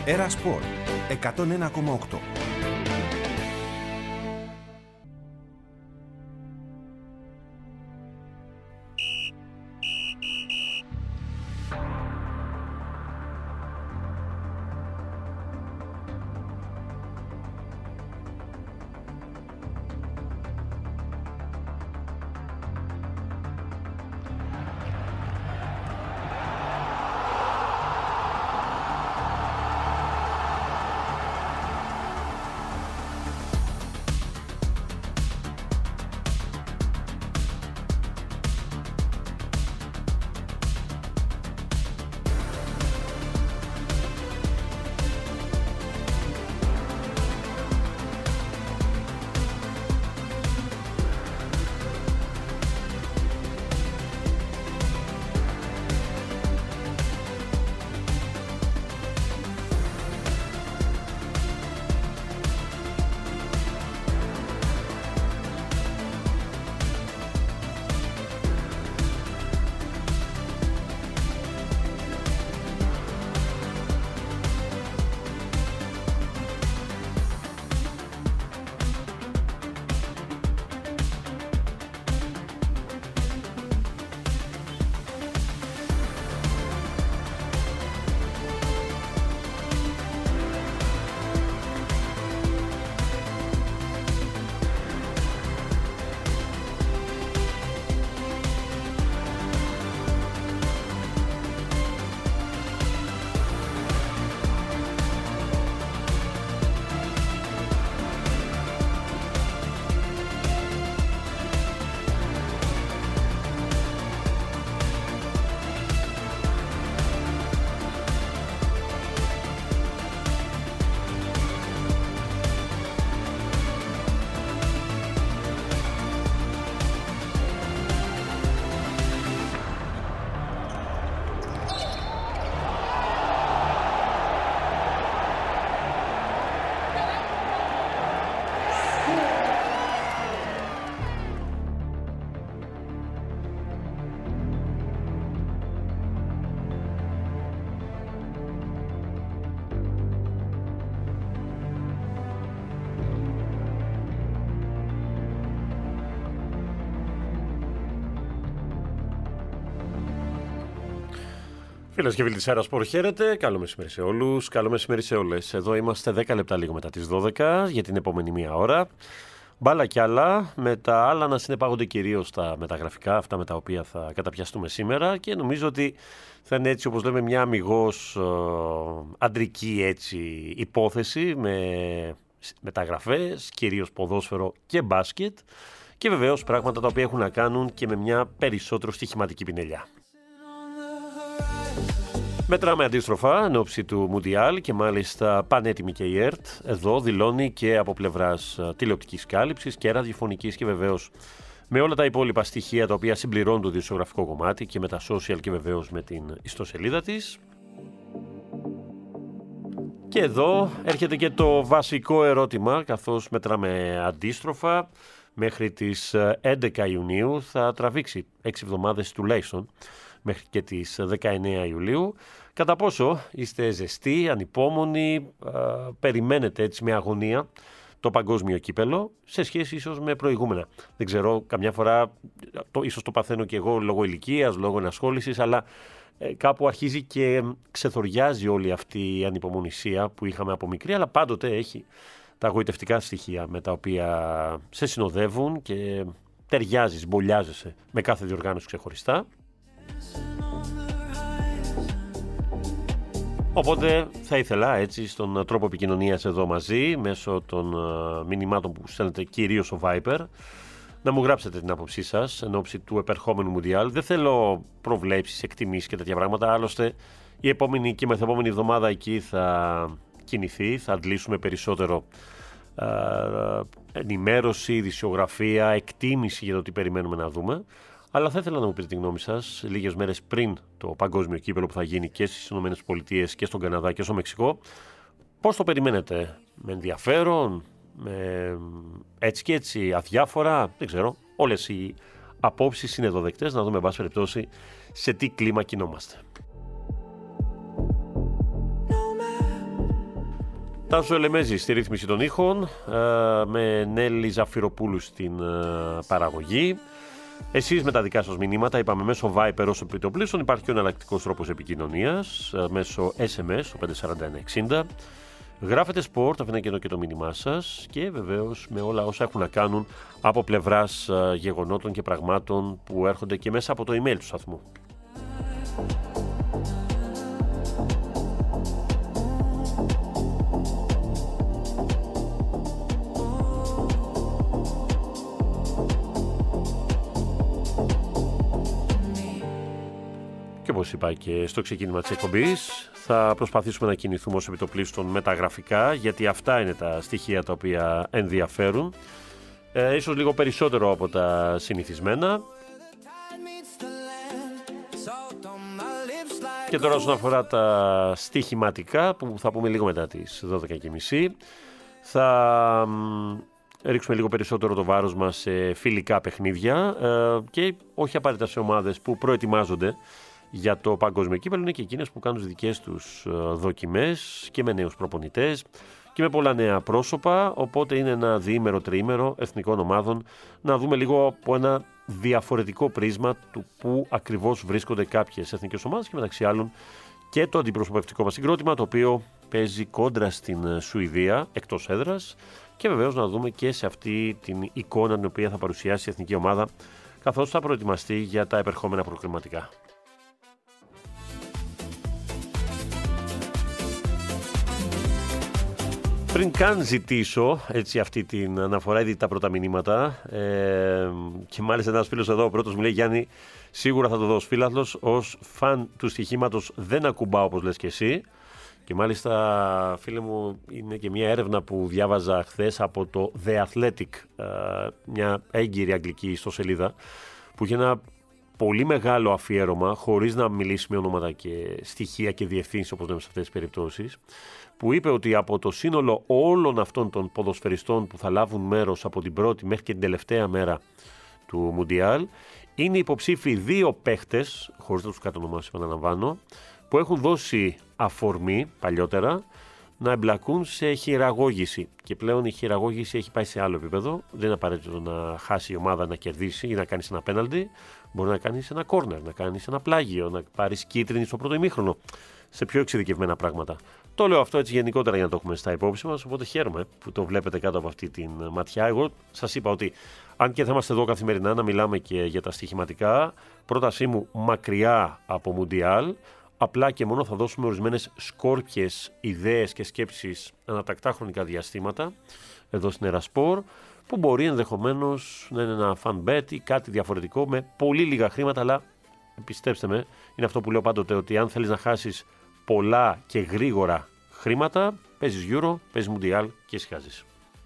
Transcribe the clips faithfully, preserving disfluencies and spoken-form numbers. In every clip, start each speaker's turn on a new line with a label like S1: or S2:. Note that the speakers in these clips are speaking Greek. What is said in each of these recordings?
S1: Έρα Σπορ εκατόν ένα κόμμα οκτώ.
S2: Φίλες και φίλοι της Έρα Σπορ, χαίρετε. Καλό μεσημέρι σε όλους, καλό μεσημέρι σε όλες. Εδώ είμαστε δέκα λεπτά λίγο μετά τις δώδεκα για την επόμενη μία ώρα. Μπάλα κι άλλα, με τα άλλα να συνεπάγονται κυρίως τα μεταγραφικά, αυτά με τα οποία θα καταπιαστούμε σήμερα, και νομίζω ότι θα είναι έτσι, όπως λέμε, μια αμιγώς ε, αντρική έτσι, υπόθεση με μεταγραφές, κυρίως ποδόσφαιρο και μπάσκετ, και βεβαίως πράγματα τα οποία έχουν να κάνουν και με μια περισσότερο στοιχηματική πινελιά. Μετράμε αντίστροφα εν ώψη του Μουντιάλ και μάλιστα πανέτοιμη και η ΕΡΤ. Εδώ δηλώνει και από πλευράς τηλεοπτικής κάλυψης και ραδιοφωνικής, και βεβαίως με όλα τα υπόλοιπα στοιχεία τα οποία συμπληρώνουν το δημοσιογραφικό κομμάτι και με τα social και βεβαίως με την ιστοσελίδα της. Και εδώ έρχεται και το βασικό ερώτημα, καθώς μετράμε αντίστροφα. Μέχρι τις έντεκα Ιουνίου θα τραβήξει έξι εβδομάδες τουλάχιστον, μέχρι και τις δεκαεννέα Ιουλίου. Κατά πόσο είστε ζεστοί, ανυπόμονοι, α, περιμένετε έτσι με αγωνία το παγκόσμιο κύπελο σε σχέση ίσως με προηγούμενα. Δεν ξέρω, καμιά φορά το, ίσως το παθαίνω και εγώ λόγω ηλικίας, λόγω ενασχόλησης, αλλά ε, κάπου αρχίζει και ξεθοριάζει όλη αυτή η ανυπομονησία που είχαμε από μικρή, αλλά πάντοτε έχει τα γοητευτικά στοιχεία με τα οποία σε συνοδεύουν και ταιριάζεις, μπολιάζεσαι με κάθε διοργάνωση ξεχωριστά. Οπότε θα ήθελα έτσι στον τρόπο επικοινωνίας εδώ μαζί, μέσω των uh, μηνυμάτων που στέλνετε κυρίως στο Viber, να μου γράψετε την άποψή σας εν ώψη του επερχόμενου Μουντιάλ. Δεν θέλω προβλέψεις, εκτιμήσεις και τέτοια πράγματα, άλλωστε η επόμενη και μεθεπόμενη εβδομάδα εκεί θα κινηθεί, θα αντλήσουμε περισσότερο uh, ενημέρωση, ειδησιογραφία, εκτίμηση για το τι περιμένουμε να δούμε. Αλλά θα ήθελα να μου πείτε τη γνώμη σας λίγες μέρες πριν το παγκόσμιο κύπελο που θα γίνει και στις ΗΠΑ και στον Καναδά και στο Μεξικό. Πώς το περιμένετε, με ενδιαφέρον, με έτσι και έτσι αδιάφορα, δεν ξέρω. Όλες οι απόψεις είναι εδώ δεκτές, να δούμε εν πάση περιπτώσει σε τι κλίμα κινόμαστε. Τάσο Ελεμέζη στη ρύθμιση των ήχων, με Νέλη Ζαφυροπούλου στην παραγωγή. Εσείς με τα δικά σας μηνύματα, είπαμε μέσω Viper όσο επιτοπλίστων, υπάρχει και ο εναλλακτικός τρόπος επικοινωνίας, μέσω ες εμ ες, το πέντε τέσσερα ένα εξήντα. Γράφετε sport, αφήνω και εδώ και το μήνυμά σας και βεβαίως με όλα όσα έχουν να κάνουν από πλευράς γεγονότων και πραγμάτων που έρχονται και μέσα από το email του σταθμού. Και όπως είπα και στο ξεκίνημα της εκπομπής, θα προσπαθήσουμε να κινηθούμε ως επιτοπλίστων με τα γραφικά, γιατί αυτά είναι τα στοιχεία τα οποία ενδιαφέρουν, ε, ίσως λίγο περισσότερο από τα συνηθισμένα. Και τώρα όσον αφορά τα στοιχηματικά, που θα πούμε λίγο μετά τις δώδεκα και μισή, θα ρίξουμε λίγο περισσότερο το βάρος μας σε φιλικά παιχνίδια ε, και όχι απαραίτητα σε ομάδες που προετοιμάζονται για το παγκόσμιο κύπελλο, είναι και εκείνες που κάνουν τις δικές τους δοκιμές και με νέους προπονητές και με πολλά νέα πρόσωπα, οπότε είναι ένα διήμερο, τριήμερο εθνικών ομάδων να δούμε λίγο από ένα διαφορετικό πρίσμα του που ακριβώς βρίσκονται κάποιες εθνικές ομάδες και μεταξύ άλλων και το αντιπροσωπευτικό μας συγκρότημα, το οποίο παίζει κόντρα στην Σουηδία εκτός έδρας, και βεβαίως να δούμε και σε αυτή την εικόνα την οποία θα παρουσιάσει η εθνική ομάδα καθώς θα προετοιμαστεί για τα επερχόμενα προκριματικά. Πριν καν ζητήσω έτσι, αυτή την αναφορά, ήδη τα πρώτα μηνύματα, ε, και μάλιστα ένας φίλος εδώ, ο πρώτος μου λέει: Γιάννη, σίγουρα θα το δω ως φίλαθλος, ως φαν του στοιχήματος δεν ακουμπάω όπως λες και εσύ. Και μάλιστα, φίλε μου, είναι και μια έρευνα που διάβαζα χθες από το The Athletic, ε, μια έγκυρη αγγλική ιστοσελίδα, που είχε ένα πολύ μεγάλο αφιέρωμα, χωρίς να μιλήσει με ονόματα και στοιχεία και διευθύνσεις, όπως λέμε σε αυτές τις περιπτώσεις, που είπε ότι από το σύνολο όλων αυτών των ποδοσφαιριστών που θα λάβουν μέρος από την πρώτη μέχρι και την τελευταία μέρα του Μουντιάλ, είναι υποψήφιοι δύο παίχτες, χωρίς να τους κατονομάσω, επαναλαμβάνω, που έχουν δώσει αφορμή παλιότερα να εμπλακούν σε χειραγώγηση. Και πλέον η χειραγώγηση έχει πάει σε άλλο επίπεδο. Δεν είναι απαραίτητο να χάσει η ομάδα, να κερδίσει ή να κάνει ένα πέναλτι. Μπορεί να κάνει ένα κόρνερ, να κάνει ένα πλάγιο, να πάρει κίτρινη στο πρώτο ημίχρονο. Σε πιο εξειδικευμένα πράγματα. Το λέω αυτό έτσι γενικότερα για να το έχουμε στα υπόψη μας. Οπότε χαίρομαι που το βλέπετε κάτω από αυτή τη ματιά. Εγώ σας είπα ότι αν και θα είμαστε εδώ καθημερινά να μιλάμε και για τα στοιχηματικά, πρότασή μου μακριά από Μουντιάλ. Απλά και μόνο θα δώσουμε ορισμένες σκόρπιες ιδέες και σκέψεις ανατακτά χρονικά διαστήματα εδώ στην Ερασπορ, που μπορεί ενδεχομένως να είναι ένα fan bet ή κάτι διαφορετικό με πολύ λίγα χρήματα, αλλά πιστέψτε με, είναι αυτό που λέω πάντοτε, ότι αν θέλεις να χάσεις πολλά και γρήγορα χρήματα, παίζεις Euro, παίζεις Mundial και ησυχάζεις.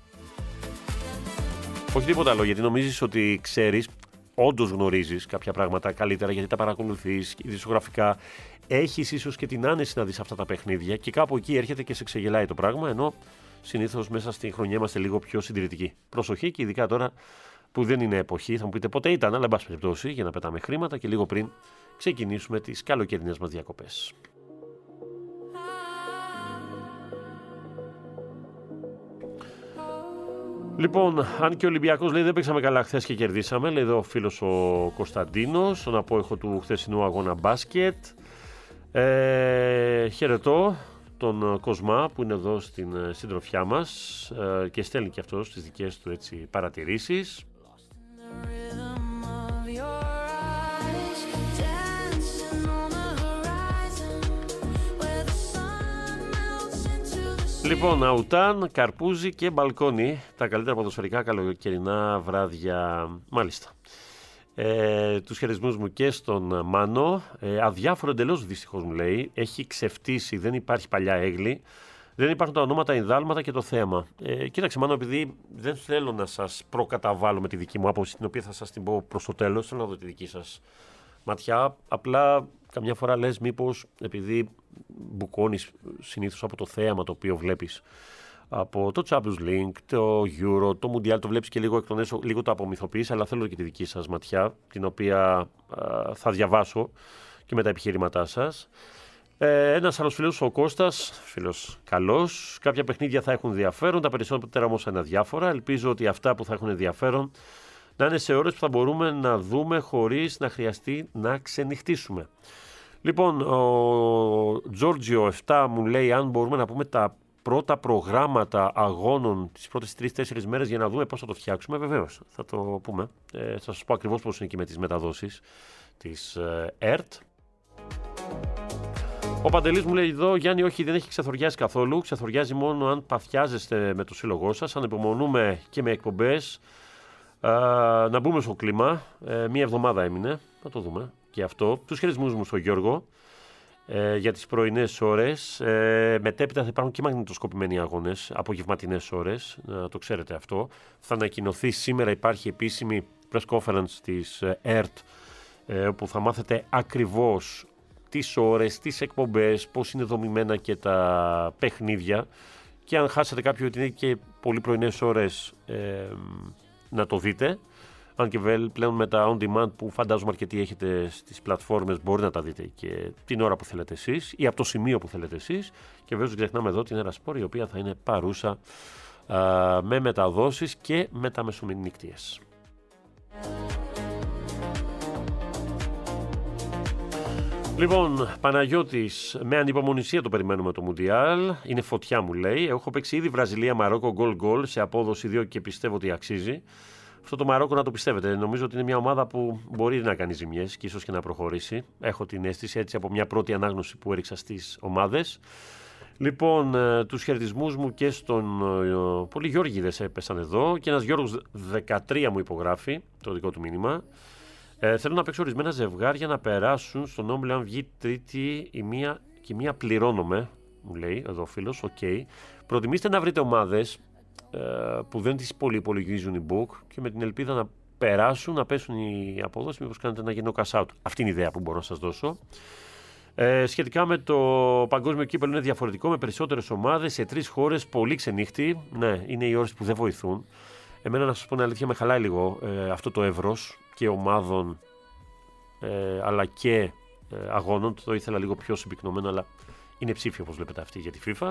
S2: Όχι τίποτα άλλο, γιατί νομίζεις ότι ξέρεις, όντως γνωρίζεις κάποια πράγματα καλύτερα, γιατί τα παρακολουθείς ειδησιογραφικά, έχεις ίσως και την άνεση να δεις αυτά τα παιχνίδια και κάπου εκεί έρχεται και σε ξεγελάει το πράγμα, ενώ συνήθως μέσα στη χρονιά είμαστε λίγο πιο συντηρητικοί. Προσοχή, και ειδικά τώρα που δεν είναι εποχή, θα μου πείτε πότε ήταν, αλλά εν πάση περιπτώσει για να πετάμε χρήματα και λίγο πριν ξεκινήσουμε τις καλοκαιρινές μας διακοπές. Λοιπόν, αν και ο Ολυμπιακός λέει δεν παίξαμε καλά χθες και κερδίσαμε, λέει εδώ ο φίλος ο Κωνσταντίνος, στον απόϊχο του χθεσινού αγώνα μπάσκετ. Ε, χαιρετώ τον Κοσμά που είναι εδώ στην συντροφιά μας ε, και στέλνει και αυτός τις δικές του έτσι, παρατηρήσεις. Λοιπόν, Αουτάν, Καρπούζι και Μπαλκόνι, τα καλύτερα ποδοσφαιρικά καλοκαιρινά βράδια, μάλιστα. Ε, τους χαιρισμούς μου και στον Μάνο, ε, αδιάφορο εντελώς δυστυχώς μου λέει, έχει ξεφτύσει, δεν υπάρχει παλιά έγκλη, δεν υπάρχουν τα ονόματα, ενδάλματα και το θέαμα. Ε, κοίταξε Μάνο, επειδή δεν θέλω να σας προκαταβάλω με τη δική μου άποψη, την οποία θα σας την πω προς το τέλος, θέλω να δω τη δική σας ματιά, απλά καμιά φορά λες μήπως επειδή μπουκώνεις συνήθως από το θέαμα το οποίο βλέπεις από το Champions League, το Euro, το Mundial, το βλέπεις και λίγο εκ των έσω, λίγο το απομυθοποιείς, αλλά θέλω και τη δική σας ματιά, την οποία α, θα διαβάσω και με τα επιχειρήματά σας. Ε, ένας άλλος φίλος, ο Κώστας, φίλος καλός. Κάποια παιχνίδια θα έχουν ενδιαφέρον, τα περισσότερα όμως είναι αδιάφορα. Ελπίζω ότι αυτά που θα έχουν ενδιαφέρον να είναι σε ώρες που θα μπορούμε να δούμε χωρίς να χρειαστεί να ξενυχτήσουμε. Λοιπόν, ο Τζόρτζιο επτά μου λέει αν μπορούμε να πούμε τα πρώτα προγράμματα αγώνων τις πρώτες τρεις τέσσερις μέρες για να δούμε πώς θα το φτιάξουμε. Βεβαίως, θα το πούμε. Ε, θα σας πω ακριβώς πώς είναι και με τις μεταδόσεις της ε, ΕΡΤ. Ο Παντελής μου λέει εδώ, Γιάννη, όχι, δεν έχει ξεθοριάσει καθόλου. Ξεθοριάζει μόνο αν παθιάζεστε με το σύλλογό σας. Αν υπομονούμε και με εκπομπές, α, να μπούμε στο κλίμα. Ε, μία εβδομάδα έμεινε. Θα το δούμε και αυτό. Τους χαιρισμούς μου στον Γιώργο ε, για τις πρωινές ώρες. Ε, μετέπειτα θα υπάρχουν και μαγνητοσκοπημένοι αγώνες, απογευματινές ώρες. Να το ξέρετε αυτό. Θα ανακοινωθεί σήμερα, υπάρχει επίσημη press conference της ΕΡΤ, ε, όπου θα μάθετε ακριβώς τις ώρες, τις εκπομπές, πώς είναι δομημένα και τα παιχνίδια, και αν χάσετε κάποιο ότι είναι και πολύ πρωινές ώρες, ε, να το δείτε. Αν και πλέον με τα on demand που φαντάζομαι αρκετοί έχετε στις πλατφόρμες, μπορεί να τα δείτε και την ώρα που θέλετε εσείς ή από το σημείο που θέλετε εσείς. Και βέβαια δεν ξεχνάμε εδώ την Ερασπόρ, η οποία θα είναι παρούσα α, με μεταδόσεις και με τα μεσομηνικτίες. Λοιπόν, Παναγιώτης, με ανυπομονησία το περιμένουμε το Μουντιάλ. Είναι φωτιά, μου λέει. Έχω παίξει ήδη Βραζιλία-Μαρόκο γκολ-γκολ σε απόδοση δύο και πιστεύω ότι αξίζει. Αυτό το Μαρόκο να το πιστεύετε. Νομίζω ότι είναι μια ομάδα που μπορεί να κάνει ζημιές και ίσως και να προχωρήσει. Έχω την αίσθηση έτσι από μια πρώτη ανάγνωση που έριξα στις ομάδες. Λοιπόν, τους χαιρετισμούς μου και στον πολλοί Γιώργηδες έπεσαν εδώ, και ένας Γιώργος δεκατρία μου υπογράφει το δικό του μήνυμα. Ε, θέλω να παίξω ορισμένα ζευγάρια να περάσουν στον όμιλο αν βγει τρίτη η μία, και μία πληρώνομαι, μου λέει εδώ ο φίλος. Οκ. Okay. Προτιμήστε να βρείτε ομάδες ε, που δεν τις πολύ υπολογίζουν οι book και με την ελπίδα να περάσουν, να πέσουν οι απόδοσεις, μήπως κάνετε ένα γεννό cash out. Αυτή είναι η ιδέα που μπορώ να σας δώσω. Ε, σχετικά με το παγκόσμιο κύπελλο, είναι διαφορετικό, με περισσότερες ομάδες σε τρεις χώρες, πολύ ξενύχτη. Ναι, είναι οι ώρες που δεν βοηθούν. Εμένα, να σας πω την αλήθεια, με χαλάει λίγο ε, αυτό το εύρος και ομάδων ε, αλλά και ε, αγώνων. Το ήθελα λίγο πιο συμπυκνωμένο, αλλά είναι ψήφιο όπως βλέπετε αυτή για τη FIFA.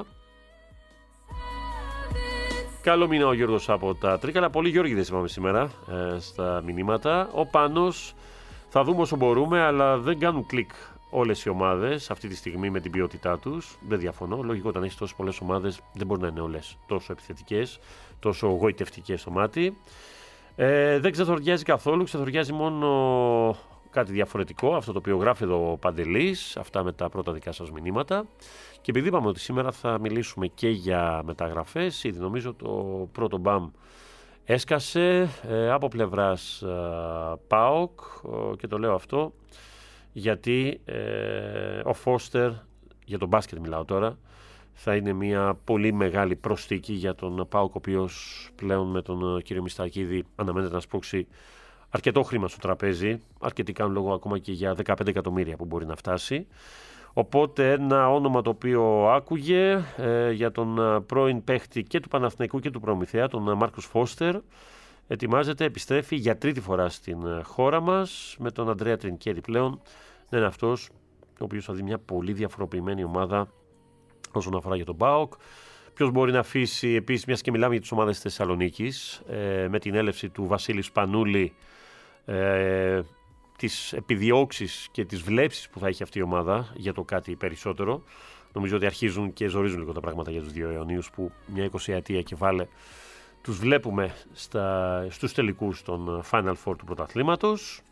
S2: Καλό μήνα ο Γιώργος από τα Τρίκαλα. Πολλοί Γιώργηδες είπαμε σήμερα ε, στα μηνύματα. Ο Πάνος, θα δούμε όσο μπορούμε, αλλά δεν κάνουν κλικ όλες οι ομάδες αυτή τη στιγμή με την ποιότητά τους. Δεν διαφωνώ. Λογικό, όταν έχεις τόσες πολλές ομάδες δεν μπορεί να είναι όλες τόσο επιθετικές, τόσο γοητευτικές στο μάτι. Ε, δεν ξεθοριάζει καθόλου. Ξεθοριάζει μόνο κάτι διαφορετικό, αυτό το οποίο γράφει εδώ ο Παντελής, αυτά με τα πρώτα δικά σας μηνύματα. Και επειδή είπαμε ότι σήμερα θα μιλήσουμε και για μεταγραφές, ήδη νομίζω το πρώτο μπαμ έσκασε ε, από πλευράς ε, ΠΑΟΚ, ε, και το λέω αυτό γιατί ε, ο Φώστερ, για τον μπάσκετ μιλάω τώρα, θα είναι μια πολύ μεγάλη προσθήκη για τον ΠΑΟΚ, ο οποίος πλέον με τον κύριο Μιστακίδη αναμένεται να σπρώξει αρκετό χρήμα στο τραπέζι. Αρκετοί κάνουν λόγο ακόμα και για δεκαπέντε εκατομμύρια που μπορεί να φτάσει. Οπότε ένα όνομα το οποίο άκουγε ε, για τον πρώην παίχτη και του Παναθηναϊκού και του Προμηθέα, τον Μάρκος Φώστερ. Ετοιμάζεται, επιστρέφει για τρίτη φορά στην χώρα μας με τον Αντρέα Τρινκέρι πλέον. Δεν είναι αυτός ο οποίος θα δει μια πολύ διαφοροποιημένη ομάδα όσον αφορά για τον ΠΑΟΚ. Ποιος μπορεί να αφήσει επίσης, μιας και μιλάμε για τις ομάδες της Θεσσαλονίκης, ε, με την έλευση του Βασίλη Σπανούλη, ε, τις επιδιώξεις και τις βλέψεις που θα έχει αυτή η ομάδα για το κάτι περισσότερο. Νομίζω ότι αρχίζουν και ζορίζουν λίγο τα πράγματα για τους δύο αιωνίους που μια εικοσιαετία και βάλε τους βλέπουμε στα, στους τελικούς των Final Four του πρωταθλήματος.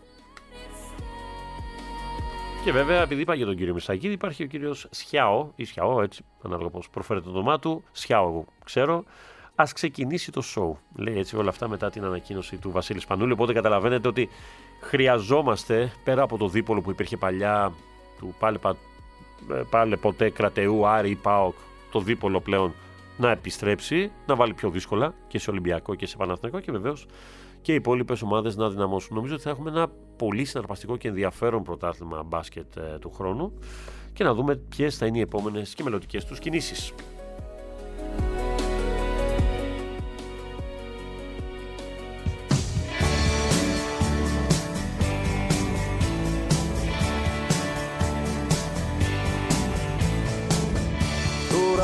S2: Και βέβαια, επειδή είπα για τον κύριο Μισακίδη, υπάρχει ο κύριος Σιάο, ή Σιάο, έτσι, ανάλογα πώς προφέρεται το όνομά του, Σιάο, εγώ ξέρω. Ας ξεκινήσει το show. Λέει έτσι όλα αυτά μετά την ανακοίνωση του Βασίλη Σπανούλη. Οπότε καταλαβαίνετε ότι χρειαζόμαστε, πέρα από το δίπολο που υπήρχε παλιά, του πάλε, πάλε ποτέ Κρατεού, Άρη, ΠΑΟΚ, το δίπολο πλέον να επιστρέψει, να βάλει πιο δύσκολα και σε Ολυμπιακό και σε Παναθηναϊκό, και βεβαίως και οι υπόλοιπες ομάδες να δυναμώσουν. Νομίζω ότι θα έχουμε ένα πολύ συναρπαστικό και ενδιαφέρον πρωτάθλημα μπάσκετ ε, του χρόνου, και να δούμε ποιες θα είναι οι επόμενες και μελλοντικές τους κινήσεις.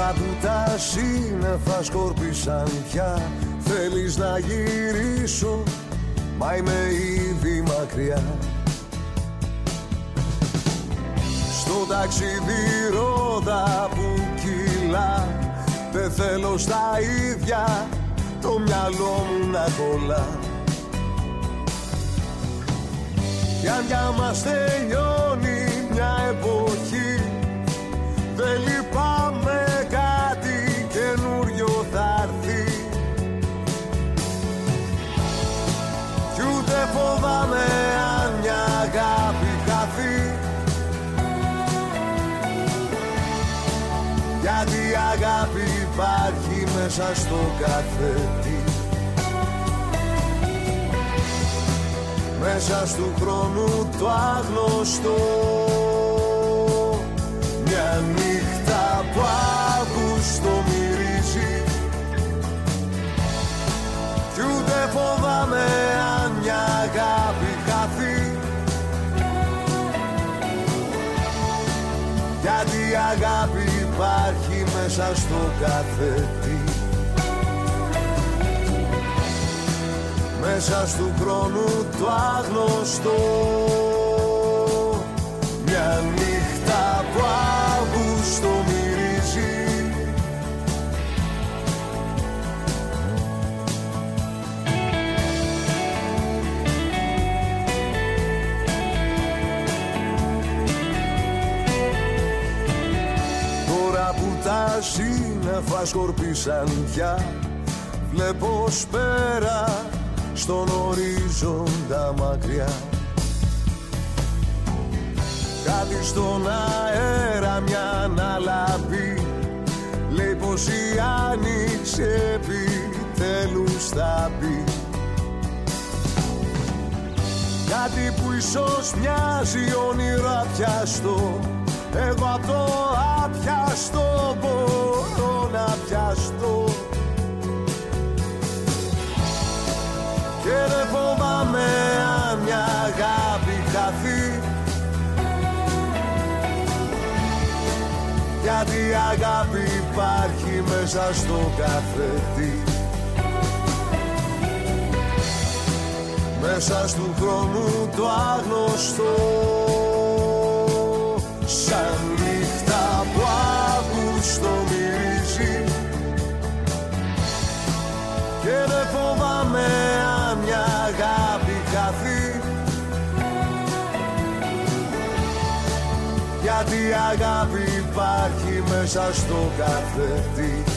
S3: Τώρα που τα σύννεφα σκόρπισαν πια, θέλεις να γυρίσω, μα είμαι ήδη μακριά. Στο ταξίδι ρόδα που κυλά, δεν θέλω στα ίδια το μυαλό μου να κολλά. Κι αν για μας τελειώνει μια εποχή, δεν λυπάμαι, κάτι καινούριο θα έρθει. Κι ούτε φοβάμαι αν μια αγάπη χαθεί, γιατί η αγάπη υπάρχει μέσα στο κάθε τι. Μέσα στου χρόνου το άγνωστο, μια νύχτα που Αύγουστο μυρίζει. Κι ούτε φοβάμαι αν μια αγάπη χαθεί, γιατί η αγάπη υπάρχει μέσα στο κάθε τι. Μέσα στου χρόνου το άγνωστο, μια νύχτα που Αύγουστο μυρίζει. Τώρα που τα σύννεφα σκορπίσαν πια, βλέπω σπέρα στον ορίζοντα μακριά. Κάτι στον αέρα, μια αναλαπή, λέει πως η άνοιξη επιτέλους θα μπει. Κάτι που ίσως μοιάζει όνειρο απιαστό, εγώ απ' το απιαστό μπορώ να πιαστώ. Και δεν φοβάμαι αν μια αγάπη χαθεί, γιατί η αγάπη υπάρχει μέσα στο κάθε τι. Μέσα στου χρόνου το άγνωστο, σαν νύχτα που Αύγουστο μυρίζει. Και δεν φοβάμαι αν μια αγάπη χαθεί, γιατί η αγάπη υπάρχει μέσα στο κάθε τι.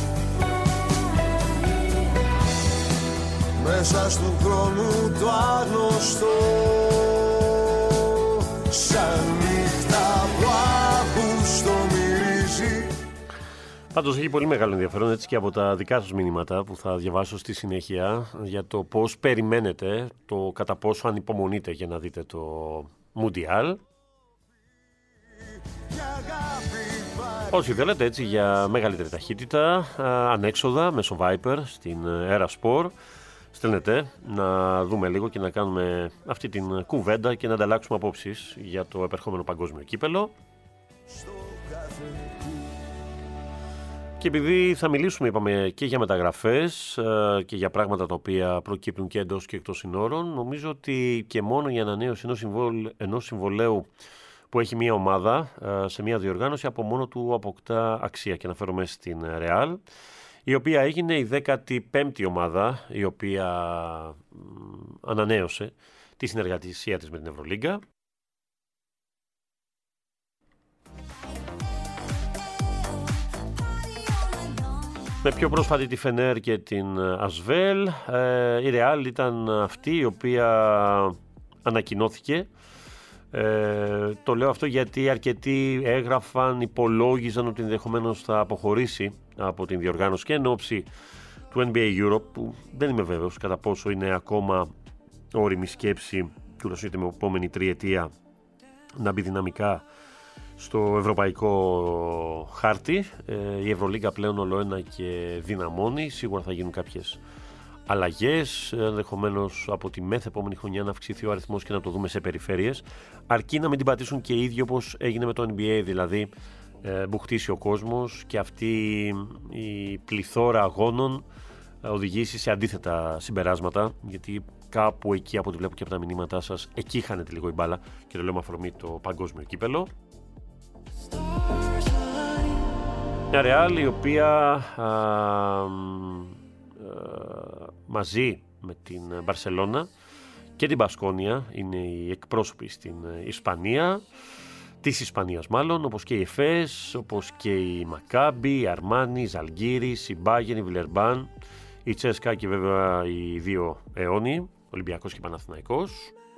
S3: Μέσα στου χρόνου το άγνωστο, σαν νύχτα που Αύγουστο μυρίζει.
S2: Πάντως έχει πολύ μεγάλο ενδιαφέρον, έτσι, και από τα δικά σας μηνύματα που θα διαβάσω στη συνέχεια, για το πώς περιμένετε, το κατά πόσο ανυπομονείτε για να δείτε το Μουντιάλ. Όσοι θέλετε, έτσι, για μεγαλύτερη ταχύτητα, ανέξοδα μέσω Viper στην Era Sport, στέλνετε να δούμε λίγο και να κάνουμε αυτή την κουβέντα και να ανταλλάξουμε απόψεις για το επερχόμενο παγκόσμιο κύπελο. Και επειδή θα μιλήσουμε, είπαμε, και για μεταγραφές και για πράγματα τα οποία προκύπτουν και εντός και εκτός συνόρων, νομίζω ότι και μόνο η ανανέωση ενός, συμβολ, ενός συμβολέου που έχει μια ομάδα σε μια διοργάνωση από μόνο του αποκτά αξία. Και αναφέρομαι στην Real, η οποία έγινε η δέκατη πέμπτη ομάδα η οποία ανανέωσε τη συνεργασία της με την Ευρωλίγκα. Με πιο πρόσφατη τη Φενέρ και την Ασβέλ, η Real ήταν αυτή η οποία ανακοινώθηκε. Ε, το λέω αυτό γιατί αρκετοί έγραφαν, υπολόγιζαν ότι ενδεχομένως θα αποχωρήσει από την διοργάνωση και εν ώψη του N B A Europe, που δεν είμαι βέβαιος κατά πόσο είναι ακόμα όριμη σκέψη, τουλάχιστον την επόμενη τριετία, να μπει δυναμικά στο ευρωπαϊκό χάρτη. Ε, η Ευρωλίγκα πλέον ολοένα και δυναμώνει. Σίγουρα θα γίνουν κάποιες αλλαγές, ενδεχομένως από τη μεθεπόμενη χρονιά να αυξηθεί ο αριθμός και να το δούμε σε περιφέρειες, αρκεί να μην την πατήσουν και οι ίδιοι όπως έγινε με το N B A, δηλαδή ε, μπουχτίσει ο κόσμος και αυτή η πληθώρα αγώνων ε, οδηγήσει σε αντίθετα συμπεράσματα, γιατί κάπου εκεί, από ό,τι βλέπω και από τα μηνύματά σας, εκεί χάνεται λίγο η μπάλα, και το λέω με αφορμή το παγκόσμιο κύπελο. Μια Ρεάλ η οποία α, α, μαζί με την Μπαρσελόνα και την Μπασκόνια είναι οι εκπρόσωποι στην Ισπανία, της Ισπανίας μάλλον, όπως και η Εφές, όπως και η Μακάμπι, η Αρμάνι, η Ζαλγκίρις, η Μπάγεν, η Βιλερμπάν, η Τσέσκα και βέβαια οι δύο αιώνιοι, Ολυμπιακός και Παναθηναϊκός.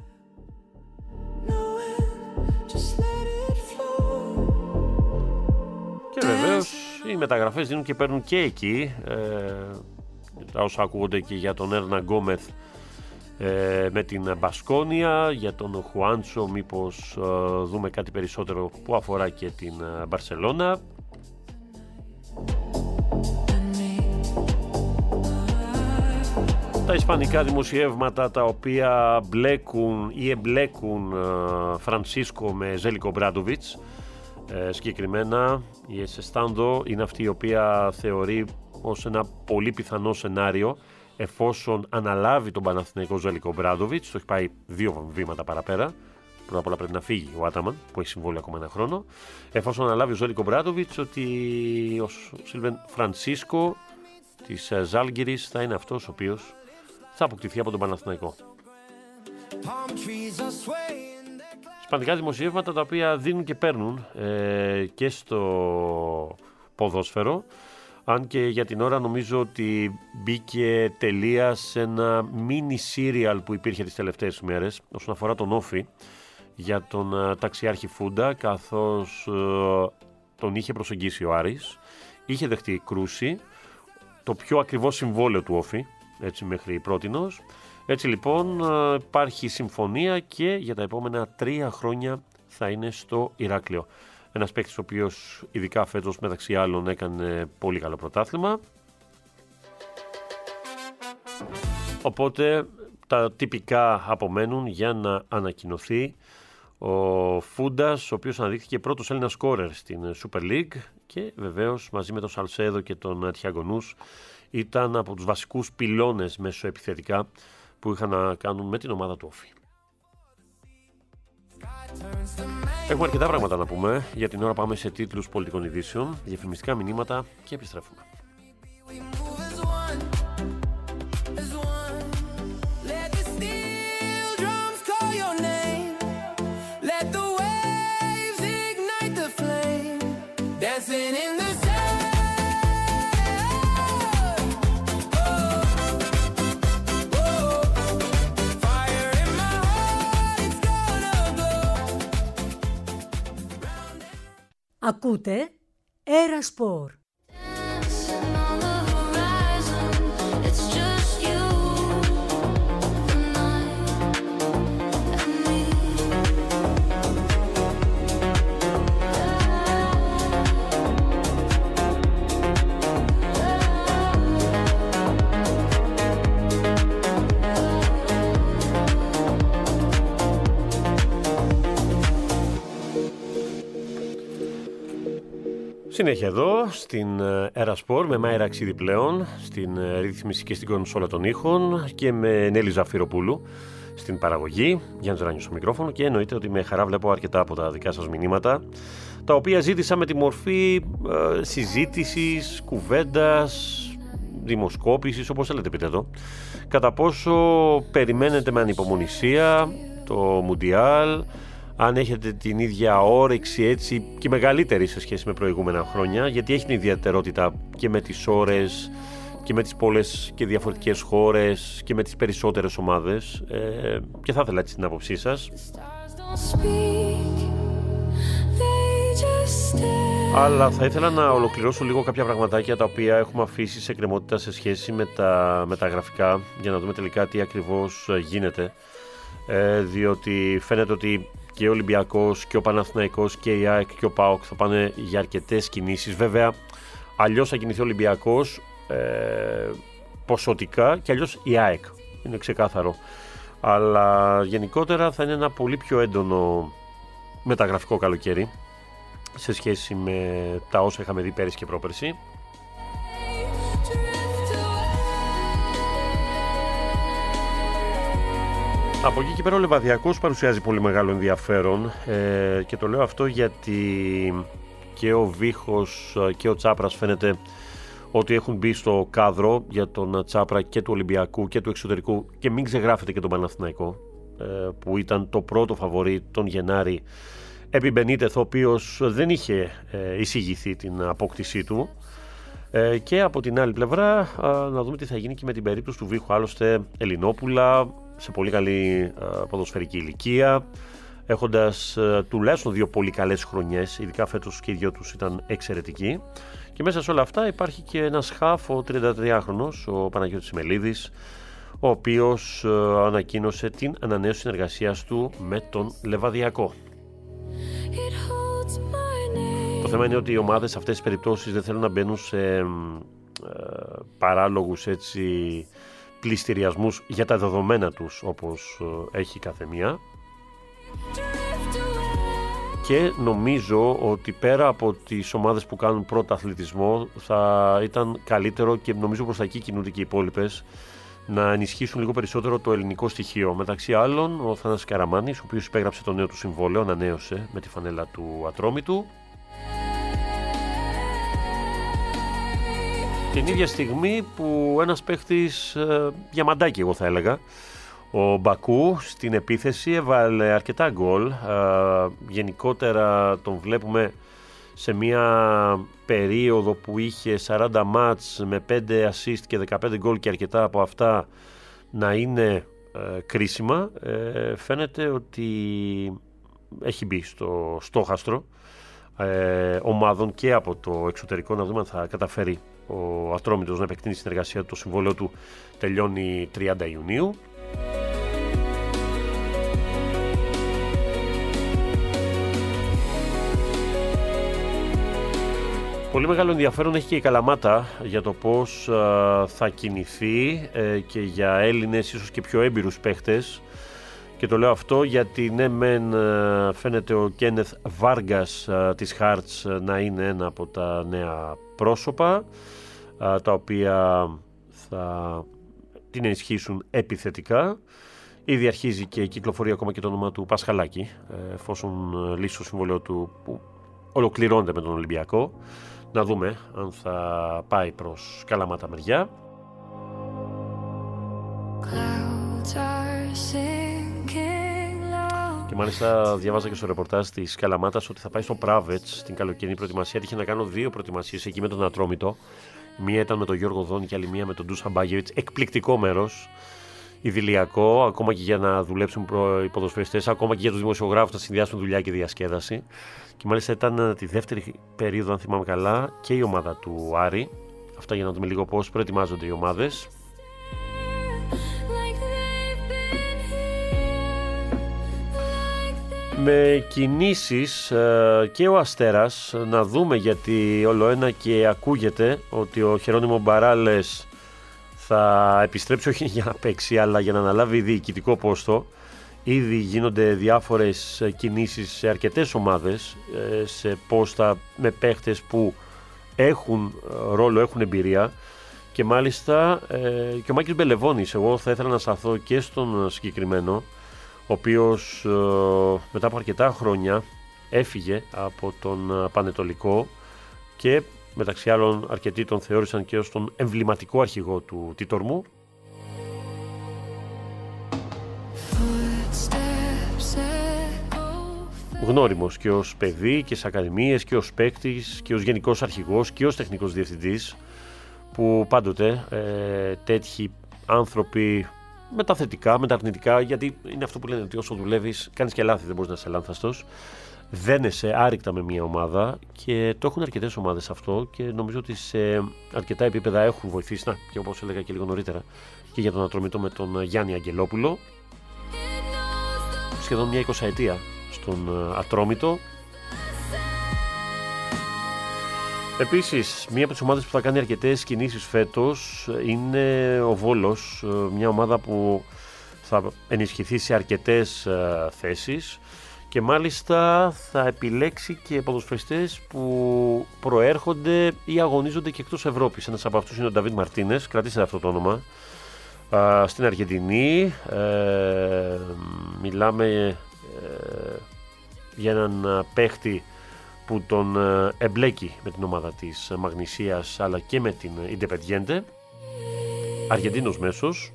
S2: Και βεβαίως οι μεταγραφές δίνουν και παίρνουν και εκεί, ε, τα όσα ακούγονται και για τον Έρνα Γκόμεθ ε, με την Μπασκόνια, για τον Χουάντσο μήπως ε, δούμε κάτι περισσότερο που αφορά και την Μπαρσελόνα. Τα ισπανικά δημοσιεύματα τα οποία μπλέκουν ή εμπλέκουν ε, Φρανσίσκο με Ζέλικο Μπράντοβιτς, ε, συγκεκριμένα η Εσεστάντο είναι αυτή η οποία θεωρεί ως ένα πολύ πιθανό σενάριο, εφόσον αναλάβει τον Παναθηναϊκό Ζέλικο Μπράντοβιτς, το έχει πάει δύο βήματα παραπέρα. Πρώτα απ' όλα πρέπει να φύγει ο Άταμαν που έχει συμβόλαιο ακόμα ένα χρόνο. Εφόσον αναλάβει ο Ζέλικο Μπράντοβιτς, ότι ο Σίλβεν Φρανσίσκο της Ζάλγκιρις θα είναι αυτός ο οποίος θα αποκτηθεί από τον Παναθηναϊκό. Ισπανικά δημοσιεύματα τα οποία δίνουν και παίρνουν ε, και στο ποδόσφαιρο, αν και για την ώρα νομίζω ότι μπήκε τελεία σε ένα mini serial που υπήρχε τις τελευταίες μέρες όσον αφορά τον Όφη για τον uh, ταξιάρχη Φούντα, καθώς uh, τον είχε προσεγγίσει ο Άρης, είχε δεχτεί κρούση, το πιο ακριβό συμβόλαιο του Όφη, έτσι μέχρι πρότινος. Έτσι λοιπόν uh, υπάρχει συμφωνία και για τα επόμενα τρία χρόνια θα είναι στο Ηράκλειο. Ένας παίκτης ο οποίος ειδικά φέτος μεταξύ άλλων έκανε πολύ καλό πρωτάθλημα. Οπότε τα τυπικά απομένουν για να ανακοινωθεί ο Φούντας, ο οποίος αναδείχθηκε πρώτος Έλληνας σκόρερ στην Super League και βεβαίως μαζί με τον Σαλσέδο και τον Τιαγκονούς ήταν από τους βασικούς πυλώνες μεσοεπιθετικά που είχαν να κάνουν με την ομάδα του Όφη. Έχουμε αρκετά πράγματα να πούμε. Για την ώρα πάμε σε τίτλους πολιτικών ειδήσεων, διαφημιστικά μηνύματα και επιστρέφουμε.
S4: Ακούτε Era Sport.
S2: Συνέχεια εδώ στην Era Sport με Μάιρα Αξίδη πλέον στην ρύθμιση και στην κονσόλα των ήχων και με Νέλη Ζαφυροπούλου στην παραγωγή, Γιάννης Ράνιος στο μικρόφωνο, και εννοείται ότι με χαρά βλέπω αρκετά από τα δικά σας μηνύματα, τα οποία ζήτησα με τη μορφή ε, συζήτησης, κουβέντας, δημοσκόπησης, όπως θέλετε πείτε εδώ, κατά πόσο περιμένετε με ανυπομονησία το Μουντιάλ, αν έχετε την ίδια όρεξη έτσι και μεγαλύτερη σε σχέση με προηγούμενα χρόνια, γιατί έχει την ιδιαιτερότητα και με τις ώρες και με τις πολλές και διαφορετικές χώρες και με τις περισσότερες ομάδες, ε, και θα ήθελα έτσι την άποψή σας. Αλλά θα ήθελα να ολοκληρώσω λίγο κάποια πραγματάκια τα οποία έχουμε αφήσει σε εκκρεμότητα σε σχέση με τα, με τα γραφικά, για να δούμε τελικά τι ακριβώς γίνεται, ε, διότι φαίνεται ότι και ο Ολυμπιακός και ο Παναθηναϊκός και η ΑΕΚ και ο ΠΑΟΚ θα πάνε για αρκετές κινήσεις. Βέβαια, αλλιώς θα κινηθεί ο Ολυμπιακός ε, ποσοτικά και αλλιώς η ΑΕΚ. Είναι ξεκάθαρο. Αλλά γενικότερα θα είναι ένα πολύ πιο έντονο μεταγραφικό καλοκαίρι. σε σχέση με τα όσα είχαμε δει πέρυσι και πρόπερσι. Από εκεί και πέρα ο Λεβαδιακός παρουσιάζει πολύ μεγάλο ενδιαφέρον ε, και το λέω αυτό γιατί και ο Βίχος και ο Τσάπρας φαίνεται ότι έχουν μπει στο κάδρο για τον Τσάπρα και του Ολυμπιακού και του εξωτερικού, και μην ξεγράφετε και τον Παναθηναϊκό ε, που ήταν το πρώτο φαβορί τον Γενάρη επί Μπενίτεθ, ο οποίος δεν είχε ε, εισηγηθεί την απόκτησή του. Ε, και από την άλλη πλευρά ε, να δούμε τι θα γίνει και με την περίπτωση του Βίχου. Άλλωστε Ελληνόπουλα σε πολύ καλή ε, ποδοσφαιρική ηλικία, έχοντας ε, τουλάχιστον δύο πολύ καλές χρονιές, ειδικά φέτος και οι δυο τους ήταν εξαιρετικοί. Και μέσα σε όλα αυτά υπάρχει και ένας χαφ, ο τριαντατριάχρονος, ο Παναγιώτης Μελίδης, ο οποίος ε, ανακοίνωσε την ανανέωση συνεργασίας του με τον Λεβαδιακό. Το θέμα είναι ότι οι ομάδες σε αυτές τις περιπτώσεις δεν θέλουν να μπαίνουν σε ε, παράλογους έτσι, πληστηριασμούς για τα δεδομένα τους, όπως ε, έχει κάθε μία. Και νομίζω ότι πέρα από τις ομάδες που κάνουν πρώτο αθλητισμό θα ήταν καλύτερο, και νομίζω προς τα εκεί κινούνται και οι υπόλοιπες, να ενισχύσουν λίγο περισσότερο το ελληνικό στοιχείο. Μεταξύ άλλων ο Θανάσης Καραμάνης, ο οποίος υπέγραψε το νέο του συμβόλαιο, ανανέωσε με τη φανέλα του Ατρόμητου. Την ίδια στιγμή που ένας παίχτης ε, διαμαντάκι, εγώ θα έλεγα, ο Μπακού στην επίθεση έβαλε αρκετά γκολ. Ε, γενικότερα τον βλέπουμε σε μια περίοδο που είχε σαράντα μάτς με πέντε assist και δεκαπέντε γκολ, και αρκετά από αυτά να είναι ε, κρίσιμα. Ε, φαίνεται ότι έχει μπει στο στόχαστρο ε, ομάδων και από το εξωτερικό. Να δούμε αν θα καταφέρει ο Ατρόμητος να επεκτείνει τη συνεργασία του. Το συμβόλαιο του τελειώνει τριάντα Ιουνίου. Πολύ μεγάλο ενδιαφέρον έχει και η Καλαμάτα για το πώς α, θα κινηθεί ε, και για Έλληνες ίσως και πιο έμπειρους παίχτες. Και το λέω αυτό γιατί ναι μεν φαίνεται ο Κένεθ Βάργκας α, της Χάρτς να είναι ένα από τα νέα πρόσωπα α, τα οποία θα την ενισχύσουν επιθετικά. Ήδη αρχίζει και κυκλοφορεί ακόμα και το όνομα του Πασχαλάκη, εφόσον λύσει το συμβόλαιο του που ολοκληρώνεται με τον Ολυμπιακό. Να δούμε αν θα πάει προς Καλαμάτα μεριά. Και μάλιστα διάβαζα και στο ρεπορτάζ της Καλαμάτας ότι θα πάει στο Πράβετς στην καλοκαιρινή προετοιμασία. Είχε να κάνω δύο προετοιμασίες εκεί με τον Ατρόμητο. Μία ήταν με τον Γιώργο Δόνη και άλλη μία με τον Ντούσαν Μπάγεβιτς. Εκπληκτικό μέρος. Ιδηλιακό, ακόμα και για να δουλέψουν οι ποδοσφαιριστές, ακόμα και για τους δημοσιογράφους να συνδυάσουν δουλειά και διασκέδαση. Και μάλιστα ήταν τη δεύτερη περίοδο, αν θυμάμαι καλά, και η ομάδα του Άρη. Αυτά για να δούμε λίγο πώς προετοιμάζονται οι ομάδες. Με κινήσεις και ο Αστέρας, να δούμε, γιατί όλο ένα και ακούγεται ότι ο Χερόνιμο Μπαράλες θα επιστρέψει όχι για να παίξει αλλά για να αναλάβει διοικητικό πόστο. Ήδη γίνονται διάφορες κινήσεις σε αρκετές ομάδες, σε πόστα με παίχτες που έχουν ρόλο, έχουν εμπειρία, και μάλιστα και ο Μάκης Μπελεβώνης. Εγώ θα ήθελα να σταθώ και στον συγκεκριμένο, ο οποίος μετά από αρκετά χρόνια έφυγε από τον Πανετολικό και μεταξύ άλλων αρκετοί τον θεώρησαν και ως τον εμβληματικό αρχηγό του Τίτορμου. Γνώριμος και ως παιδί και σε ακαδημίες και ως παίκτης και ως γενικός αρχηγός και ως τεχνικός διευθυντής, που πάντοτε ε, τέτοιοι άνθρωποι με τα θετικά, με τα αρνητικά, γιατί είναι αυτό που λένε ότι όσο δουλεύεις κάνεις και λάθη, δεν μπορείς να είσαι λάνθαστος. Δένεσαι άρρηκτα με μια ομάδα, και το έχουν αρκετές ομάδες αυτό, και νομίζω ότι σε αρκετά επίπεδα έχουν βοηθήσει. Να, και όπως έλεγα και λίγο νωρίτερα, και για τον Ατρόμητο με τον Γιάννη Αγγελόπουλο, σχεδόν μια εικοσαετία στον Ατρόμητο. Επίσης, μία από τις ομάδες που θα κάνει αρκετές κινήσεις φέτος είναι ο Βόλος, μια ομάδα που θα ενισχυθεί σε αρκετές θέσεις, και μάλιστα θα επιλέξει και ποδοσφαιριστές που προέρχονται ή αγωνίζονται και εκτός Ευρώπης. Ένας από αυτούς είναι ο Νταβίτ Μαρτίνες, κρατήστε αυτό το όνομα, α, στην Αργεντινή. Ε, μιλάμε ε, για έναν παίχτη που τον εμπλέκει με την ομάδα της Μαγνησίας αλλά και με την Independiente. Αργεντίνος μέσος,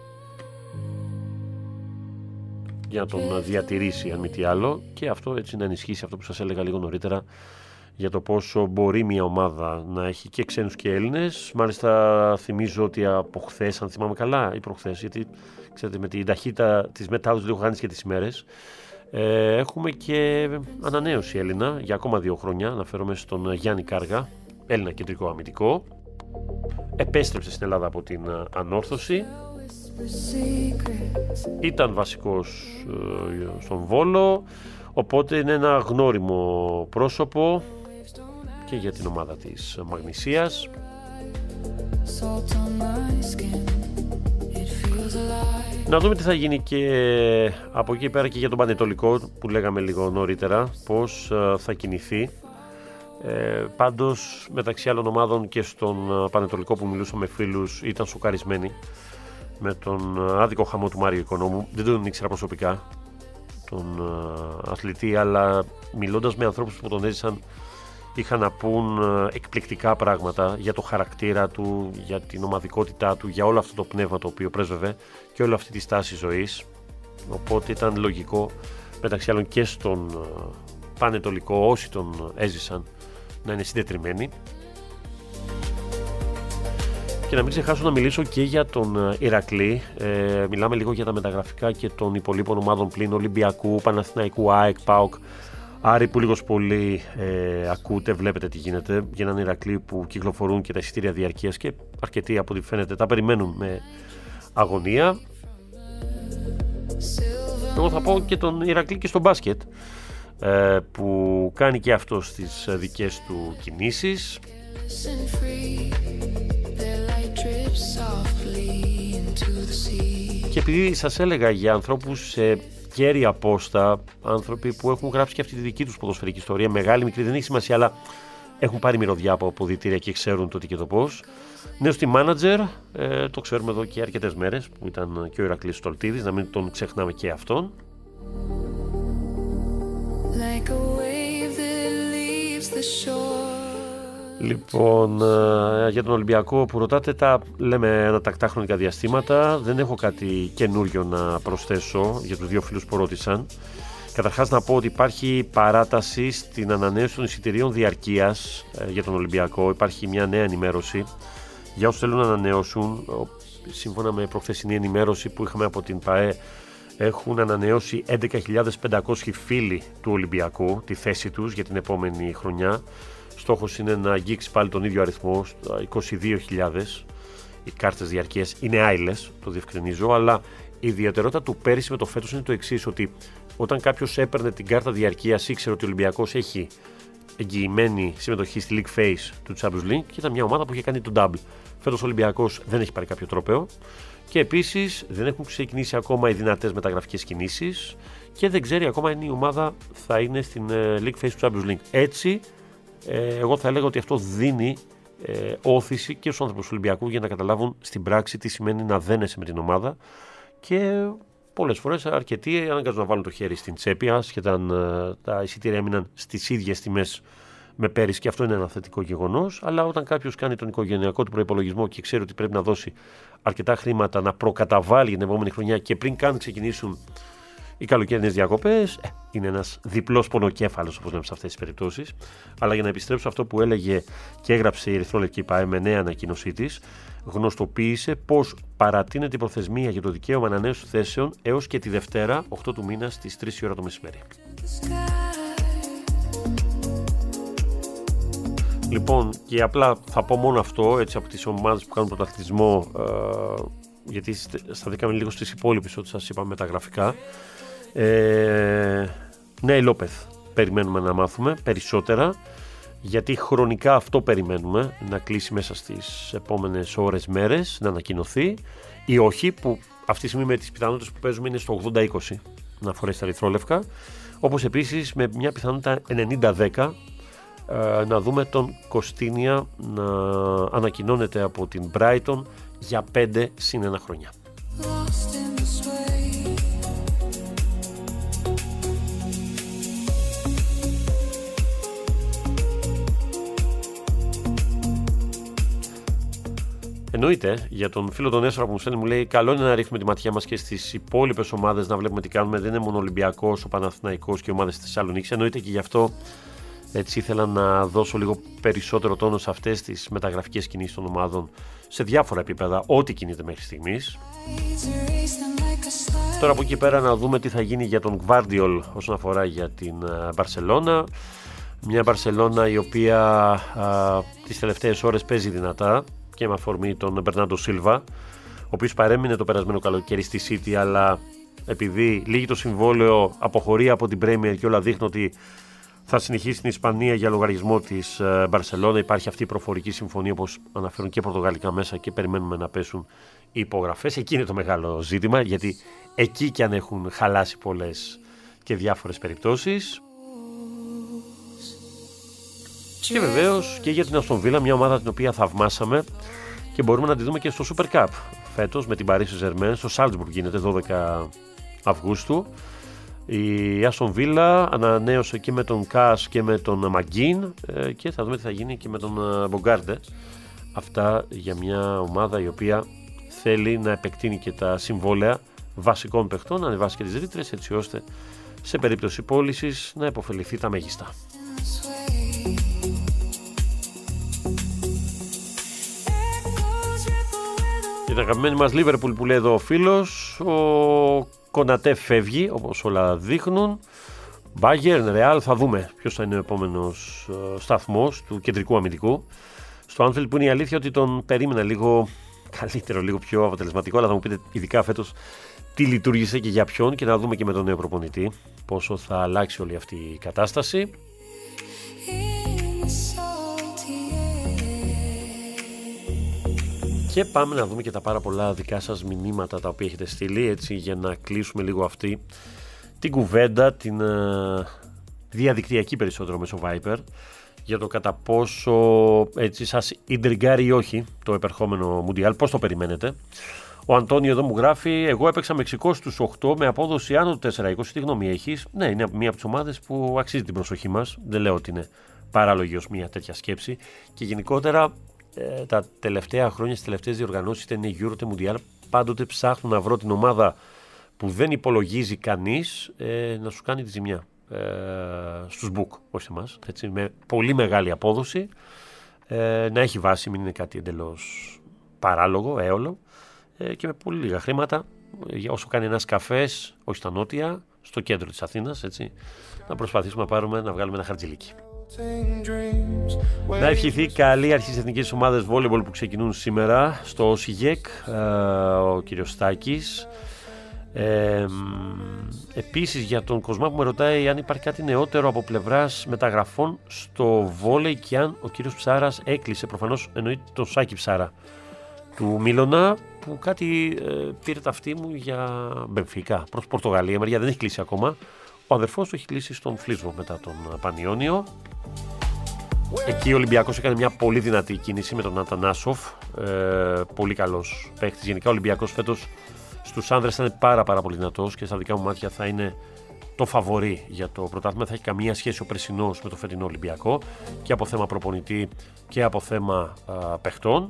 S2: για να τον διατηρήσει αν μη τι άλλο, και αυτό έτσι να ενισχύσει αυτό που σας έλεγα λίγο νωρίτερα για το πόσο μπορεί μια ομάδα να έχει και ξένους και Έλληνες. Μάλιστα θυμίζω ότι από χθες, αν θυμάμαι καλά, ή προχθές, γιατί ξέρετε με την ταχύτητα της μετάδοσης λίγο χάνεις και τις ημέρες, ε, έχουμε και ανανέωση Έλληνα για ακόμα δύο χρόνια. Αναφέρομαι στον Γιάννη Κάργα, Έλληνα κεντρικό αμυντικό. Επέστρεψε στην Ελλάδα από την Ανόρθωση. Ήταν βασικός ε, στον Βόλο, οπότε είναι ένα γνώριμο πρόσωπο και για την ομάδα της Μαγνησίας. Να δούμε τι θα γίνει και από εκεί πέρα και για τον Πανετολικό που λέγαμε λίγο νωρίτερα, πώς ε, θα κινηθεί. Ε, πάντως μεταξύ άλλων ομάδων και στον Πανετολικό που μιλούσα με φίλους ήταν σοκαρισμένοι με τον άδικο χαμό του Μάριο Οικονόμου. Δεν τον ήξερα προσωπικά τον uh, αθλητή, αλλά μιλώντας με ανθρώπους που τον έζησαν είχαν να πούν uh, εκπληκτικά πράγματα για το χαρακτήρα του, για την ομαδικότητά του, για όλο αυτό το πνεύμα το οποίο πρέσβευε και όλη αυτή τη στάση ζωής. Οπότε ήταν λογικό μεταξύ άλλων και στον uh, Πανετολικό, όσοι τον έζησαν, να είναι συντετριμμένοι. Και να μην ξεχάσω να μιλήσω και για τον Ηρακλή. Ε, μιλάμε λίγο για τα μεταγραφικά και των υπολείπων ομάδων πλην Ολυμπιακού, Παναθηναϊκού, ΑΕΚ, ΠΑΟΚ, Άρη που λίγος πολύ ε, ακούτε, βλέπετε τι γίνεται. Για έναν Ηρακλή που κυκλοφορούν και τα εισιτήρια διαρκείας και αρκετοί από ό,τι φαίνεται τα περιμένουν με αγωνία. Εγώ θα πω και τον Ηρακλή και στο μπάσκετ, ε, που κάνει και αυτός τις δικές του κινήσεις. Και επειδή σας έλεγα για ανθρώπους σε κέρια πόστα, άνθρωποι που έχουν γράψει και αυτή τη δική τους ποδοσφαιρική ιστορία, μεγάλη, μικρή, δεν έχει σημασία, αλλά έχουν πάρει μυρωδιά από αποδυτήρια και ξέρουν το τι και το πώς. Νέος team manager, ε, το ξέρουμε εδώ και αρκετές μέρες, που ήταν και ο Ηρακλής Στολτίδης, να μην τον ξεχνάμε και αυτόν. Like a wave that leaves the shore. Λοιπόν, για τον Ολυμπιακό που ρωτάτε, τα λέμε ανατακτά χρονικά διαστήματα. Δεν έχω κάτι καινούριο να προσθέσω για τους δύο φίλους που ρώτησαν. Καταρχάς να πω ότι υπάρχει παράταση στην ανανέωση των εισιτηρίων διαρκείας για τον Ολυμπιακό. Υπάρχει μια νέα ενημέρωση για όσους θέλουν να ανανεώσουν. Σύμφωνα με προχθεσινή ενημέρωση που είχαμε από την ΠΑΕ, έχουν ανανεώσει έντεκα χιλιάδες πεντακόσιοι φίλοι του Ολυμπιακού τη θέση τους για την επόμενη χρονιά. Στόχος είναι να αγγίξει πάλι τον ίδιο αριθμό, είκοσι δύο χιλιάδες. Οι κάρτες διαρκείας είναι άειλες, το διευκρινίζω, αλλά η ιδιαιτερότητα του πέρυσι με το φέτος είναι το εξής, ότι όταν κάποιος έπαιρνε την κάρτα διαρκείας ήξερε ότι ο Ολυμπιακός έχει εγγυημένη συμμετοχή στη League Phase του Champions League και ήταν μια ομάδα που είχε κάνει τον double. Φέτος ο Ολυμπιακός δεν έχει πάρει κάποιο τρόπαιο και επίσης δεν έχουν ξεκινήσει ακόμα οι δυνατές μεταγραφικές κινήσεις και δεν ξέρει ακόμα αν η ομάδα θα είναι στην League Phase του Champions League. Έτσι, εγώ θα έλεγα ότι αυτό δίνει ε, όθηση και στους άνθρωπους του Ολυμπιακού για να καταλάβουν στην πράξη τι σημαίνει να δένεσαι με την ομάδα και πολλές φορές αρκετοί αναγκάζουν να βάλουν το χέρι στην τσέπη ασχετά αν ε, τα εισιτήρια έμειναν στις ίδιες τιμές με πέρυσι και αυτό είναι ένα θετικό γεγονός, αλλά όταν κάποιος κάνει τον οικογενειακό του προϋπολογισμό και ξέρει ότι πρέπει να δώσει αρκετά χρήματα να προκαταβάλει για την επόμενη χρονιά και πριν καν ξεκινήσουν οι καλοκαιρινές διακοπές, ε, είναι ένας διπλός πονοκέφαλος, όπως λέμε σε αυτές τις περιπτώσεις. Αλλά για να επιστρέψω αυτό που έλεγε και έγραψε η Ερυθρόλευκη ΠΑΕ με νέα ανακοίνωσή της, γνωστοποίησε πως παρατείνεται η προθεσμία για το δικαίωμα ανανέωσης θέσεων έως και τη Δευτέρα, οκτώ του μήνα, στις τρεις η ώρα το μεσημέρι. Λοιπόν, και απλά θα πω μόνο αυτό, έτσι, από τις ομάδες που κάνουν πρωταθλητισμό, ε, γιατί σταθήκαμε λίγο στις υπόλοιπες, ό,τι σας είπαμε τα γραφικά. Ε, Νέα Λόπεθ περιμένουμε να μάθουμε περισσότερα, γιατί χρονικά αυτό περιμένουμε να κλείσει μέσα στις επόμενες ώρες, μέρες, να ανακοινωθεί ή όχι, που αυτή τη στιγμή με τις πιθανότητες που παίζουμε είναι στο ογδόντα είκοσι να φορέσει τα ερυθρόλευκα. Όπως επίσης με μια πιθανότητα ενενήντα δέκα ε, να δούμε τον Κωστίνια να ανακοινώνεται από την Brighton για πέντε συν ένα χρόνια. Εννοείται, για τον φίλο τον Έσορα που μου στέλνει, μου λέει: καλό είναι να ρίχνουμε τη ματιά μας και στις υπόλοιπες ομάδες, να βλέπουμε τι κάνουμε. Δεν είναι μόνο ο Ολυμπιακός, ο Παναθηναϊκός και οι ομάδες της Θεσσαλονίκης. Εννοείται, και γι' αυτό έτσι ήθελα να δώσω λίγο περισσότερο τόνο σε αυτές τις μεταγραφικές κινήσεις των ομάδων σε διάφορα επίπεδα, ό,τι κινείται μέχρι στιγμής. Τώρα από εκεί πέρα να δούμε τι θα γίνει για τον Γκβάρντιολ όσον αφορά για την Μπαρσελόνα. Μια Μπαρσελόνα η οποία α, τις τελευταίες ώρες παίζει δυνατά, και με αφορμή τον Μπερνάντο Σίλβα, ο οποίος παρέμεινε το περασμένο καλοκαίρι στη City, αλλά επειδή λύγει το συμβόλαιο αποχωρεί από την Premier και όλα δείχνουν ότι θα συνεχίσει στην Ισπανία για λογαριασμό της Μπαρσελόνα. Υπάρχει αυτή η προφορική συμφωνία, όπως αναφέρουν και πορτογαλικά μέσα, και περιμένουμε να πέσουν οι υπογραφές. Εκεί είναι το μεγάλο ζήτημα, γιατί εκεί και αν έχουν χαλάσει πολλές και διάφορες περιπτώσεις. Και βεβαίως και για την Αστον Βίλα, μια ομάδα την οποία θαυμάσαμε και μπορούμε να τη δούμε και στο Super Cup φέτος με την Paris Saint-Germain. Στο Salzburg γίνεται δώδεκα Αυγούστου. Η Αστον Βίλα ανανέωσε και με τον Κας και με τον Μαγκίν, και θα δούμε τι θα γίνει και με τον Μπογκάρντε. Αυτά για μια ομάδα η οποία θέλει να επεκτείνει και τα συμβόλαια βασικών παιχτών, να ανεβάσει και τις ρήτρες, έτσι ώστε σε περίπτωση πώλησης να υποφεληθεί τα μέγιστα. Την αγαπημένη μας Liverpool που λέει εδώ ο φίλος, ο Κονατέ φεύγει όπως όλα δείχνουν. Bayern, Real, θα δούμε ποιος θα είναι ο επόμενος σταθμός του κεντρικού αμυντικού. Στο Anfield, που είναι η αλήθεια ότι τον περίμενα λίγο καλύτερο, λίγο πιο αποτελεσματικό, αλλά θα μου πείτε ειδικά φέτος τι λειτουργήσε και για ποιον, και να δούμε και με τον νέο προπονητή πόσο θα αλλάξει όλη αυτή η κατάσταση. Και πάμε να δούμε και τα πάρα πολλά δικά σας μηνύματα τα οποία έχετε στείλει, έτσι, για να κλείσουμε λίγο αυτή την κουβέντα, την uh, διαδικτυακή περισσότερο μέσω Viper, για το κατά πόσο έτσι σας ιντριγκάρει ή όχι το επερχόμενο Μουντιάλ, πώς το περιμένετε. Ο Αντώνιο εδώ μου γράφει: εγώ έπαιξα Μεξικό στους οκτώ με απόδοση άνω του τέσσερα είκοσι. Τι γνώμη έχεις? Ναι, είναι μία από τις ομάδες που αξίζει την προσοχή μας. Δεν λέω ότι είναι παράλογη ως μία τέτοια σκέψη. Και γενικότερα ε, τα τελευταία χρόνια, στις τελευταίες διοργανώσεις, είτε είναι Euro είτε Mundial, πάντοτε ψάχνω να βρω την ομάδα που δεν υπολογίζει κανείς ε, να σου κάνει τη ζημιά. Ε, στους book, όχι σε εμάς, έτσι, με πολύ μεγάλη απόδοση, ε, να έχει βάση, μην είναι κάτι εντελώς παράλογο, έολο, ε, και με πολύ λίγα χρήματα, όσο κάνει ένας καφές, όχι στα νότια, στο κέντρο της Αθήνας, έτσι, να προσπαθήσουμε να πάρουμε, να βγάλουμε ένα χαρτζηλίκι. Να ευχηθεί καλή αρχή στις εθνικές ομάδες βόλεϊμπολ που ξεκινούν σήμερα στο ΟΣΙΓΕΚ, ε, ο κύριος Στάκης. Ε, επίσης, για τον Κοσμά που με ρωτάει αν υπάρχει κάτι νεότερο από πλευράς μεταγραφών στο βόλεϊ και αν ο κύριος Ψάρας έκλεισε, προφανώς εννοεί τον Σάκη Ψάρα του Μίλωνα, που κάτι ε, πήρε τα αυτή μου για Μπενφίκα προς Πορτογαλία, μεριά δεν έχει κλείσει ακόμα. Ο αδερφός του έχει κλείσει στον Φλίσβο μετά τον Πανιόνιο. Εκεί ο Ολυμπιακός έκανε μια πολύ δυνατή κίνηση με τον Ατανάσοφ, ε, πολύ καλός παίκτης. Γενικά ο Ολυμπιακός φέτος στους άνδρες θα είναι πάρα πάρα πολύ δυνατός και στα δικά μου μάτια θα είναι το φαβορί για το πρωτάθλημα. Θα έχει καμία σχέση ο περσινός με το φετινό Ολυμπιακό, και από θέμα προπονητή και από θέμα α, παιχτών.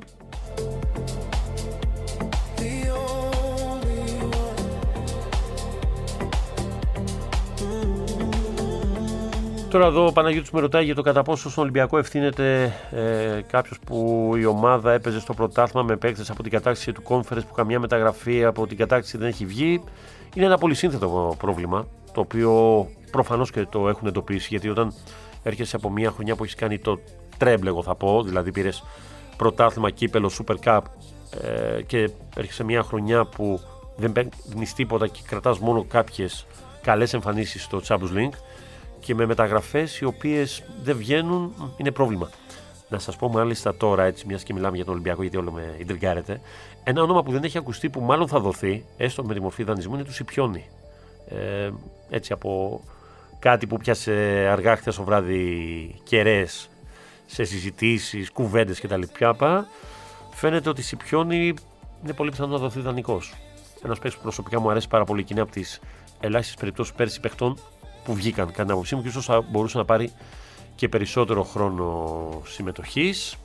S2: Τώρα εδώ ο Παναγιώτης με ρωτάει για το κατά πόσο στον Ολυμπιακό ευθύνεται ε, κάποιος που η ομάδα έπαιζε στο πρωτάθλημα με παίκτες από την κατάκτηση του Conference, που καμιά μεταγραφή από την κατάκτηση δεν έχει βγει. Είναι ένα πολύ σύνθετο πρόβλημα, το οποίο προφανώς και το έχουν εντοπίσει, γιατί όταν έρχεσαι από μια χρονιά που έχεις κάνει το τρέμπλε, εγώ θα πω, δηλαδή πήρες πρωτάθλημα, κύπελο, Super Cup, ε, και έρχεσαι μια χρονιά που δεν παίρνεις τίποτα και κρατάς μόνο κάποιες καλές εμφανίσεις στο Champions League, και με μεταγραφές οι οποίες δεν βγαίνουν, είναι πρόβλημα. Να σας πω μάλιστα τώρα, έτσι, μιας και μιλάμε για τον Ολυμπιακό, γιατί όλο με ιντριγκάρεται, ένα όνομα που δεν έχει ακουστεί, που μάλλον θα δοθεί, έστω με τη μορφή δανεισμού, είναι του Σιπιόνι. Ε, έτσι, από κάτι που πιάσε αργά χθες το βράδυ κεραίες σε συζητήσεις, κουβέντες κτλ. Φαίνεται ότι η Σιπιόνι είναι πολύ πιθανό να δοθεί δανεικός. Ένας παίκτης που προσωπικά μου αρέσει πάρα πολύ και είναι από τις ελάχιστες περιπτώσεις πέρσι παιχτών που βγήκαν κατά την άποψή μου και ίσως θα μπορούσε να πάρει και περισσότερο χρόνο συμμετοχής.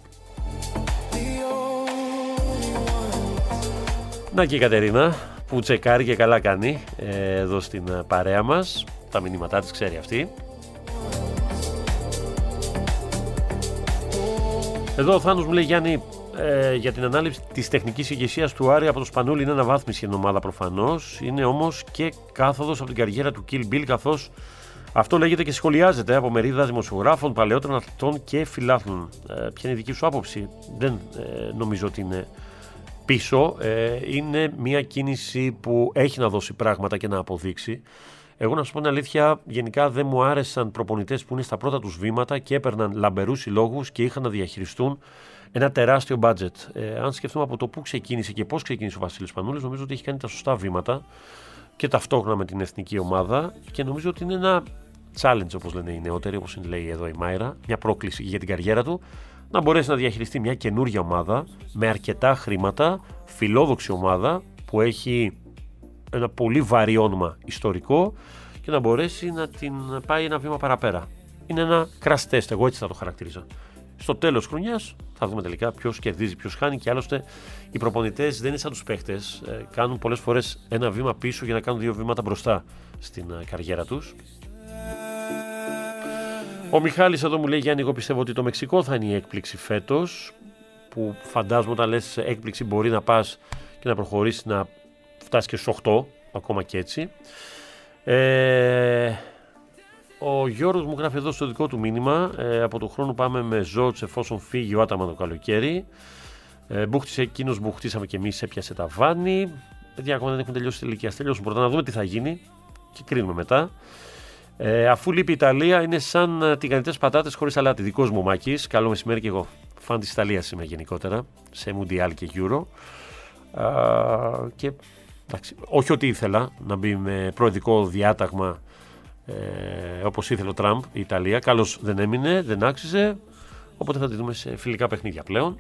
S2: Να και η Κατερίνα που τσεκάρει και καλά κάνει ε, εδώ στην παρέα μας. Τα μηνύματά της ξέρει αυτή. Εδώ ο Θάνος μου λέει, Γιάννη, ε, για την ανάληψη της τεχνικής ηγεσίας του Άρη από το Σπανούλη είναι αναβάθμιση για την ομάδα προφανώς. Είναι όμως και κάθοδος από την καριέρα του Kill Bill, καθώς αυτό λέγεται και σχολιάζεται από μερίδα δημοσιογράφων, παλαιότερων αθλητών και φιλάθλων. Ε, ποια είναι η δική σου άποψη? Δεν ε, νομίζω ότι είναι πίσω. Ε, είναι μια κίνηση που έχει να δώσει πράγματα και να αποδείξει. Εγώ να σου πω την αλήθεια, γενικά δεν μου άρεσαν προπονητές που είναι στα πρώτα τους βήματα και έπαιρναν λαμπερούς συλλόγους και είχαν να διαχειριστούν ένα τεράστιο budget. Ε, αν σκεφτούμε από το πού ξεκίνησε και πώς ξεκίνησε ο Βασίλης Σπανούλης, νομίζω ότι έχει κάνει τα σωστά βήματα και ταυτόχρονα με την εθνική ομάδα και νομίζω ότι είναι ένα challenge, όπως λένε οι νεότεροι, όπως λέει εδώ η Μάιρα, μια πρόκληση για την καριέρα του, να μπορέσει να διαχειριστεί μια καινούργια ομάδα με αρκετά χρήματα, φιλόδοξη ομάδα που έχει ένα πολύ βαρύ όνομα ιστορικό και να μπορέσει να την πάει ένα βήμα παραπέρα. Είναι ένα crash test, εγώ έτσι θα το χαρακτηρίζω. Στο τέλος της χρονιάς θα δούμε τελικά ποιος κερδίζει, ποιος χάνει και άλλωστε οι προπονητές δεν είναι σαν τους παίχτες. Ε, κάνουν πολλές φορές ένα βήμα πίσω για να κάνουν δύο βήματα μπροστά στην ε, καριέρα τους. Ο Μιχάλης εδώ μου λέει, Γιάννη, εγώ πιστεύω ότι το Μεξικό θα είναι η έκπληξη φέτος, που φαντάζομαι όταν λες έκπληξη μπορεί να πας και να προχωρήσεις να φτάσει και στους οκτώ, ακόμα και έτσι. Ε, ο Γιώργος μου γράφει εδώ στο δικό του μήνυμα, ε, από τον χρόνο πάμε με Ζότς εφόσον φύγει ο Άταμαν το καλοκαίρι. Ε, μπούχτησε εκείνος, μπουχτίσαμε και εμείς, έπιασε τα βάνη. Παιδιά, ακόμα δεν έχουν τελειώσει τη ηλικία. Τελειώσουν πρώτα να δούμε τι θα γίνει και κρίνουμε μετά. Ε, αφού λείπει η Ιταλία, είναι σαν τηγανιτές πατάτες χωρίς αλάτι. Δικός μου Μάκης, καλό μεσημέρι και εγώ. Φαν της Ιταλίας είμαι γενικότερα, σε Μουντιάλ και Euro. Α, και εντάξει, όχι ότι ήθελα να μπει με προεδρικό διάταγμα ε, όπως ήθελε ο Τραμπ η Ιταλία. Καλώς δεν έμεινε, δεν άξιζε. Οπότε θα τη δούμε σε φιλικά παιχνίδια πλέον.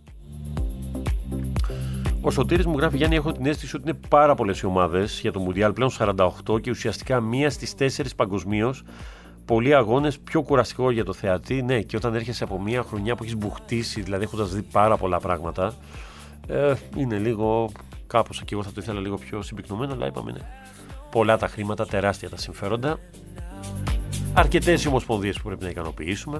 S2: Ο Σωτήρης μου γράφει, Γιάννη, έχω την αίσθηση ότι είναι πάρα πολλές οι ομάδες για το Μουντιάλ, πλέον σαράντα οκτώ και ουσιαστικά μία στις τέσσερις παγκοσμίως. Πολλοί αγώνες, πιο κουραστικό για το θεατή. Ναι, και όταν έρχεσαι από μία χρονιά που έχεις μπουχτίσει, δηλαδή έχοντας δει πάρα πολλά πράγματα, ε, είναι λίγο κάπως, και εγώ θα το ήθελα λίγο πιο συμπυκνωμένο, αλλά είπαμε είναι πολλά τα χρήματα, τεράστια τα συμφέροντα. Αρκετές οι ομοσπονδίες που πρέπει να ικανοποιήσουμε.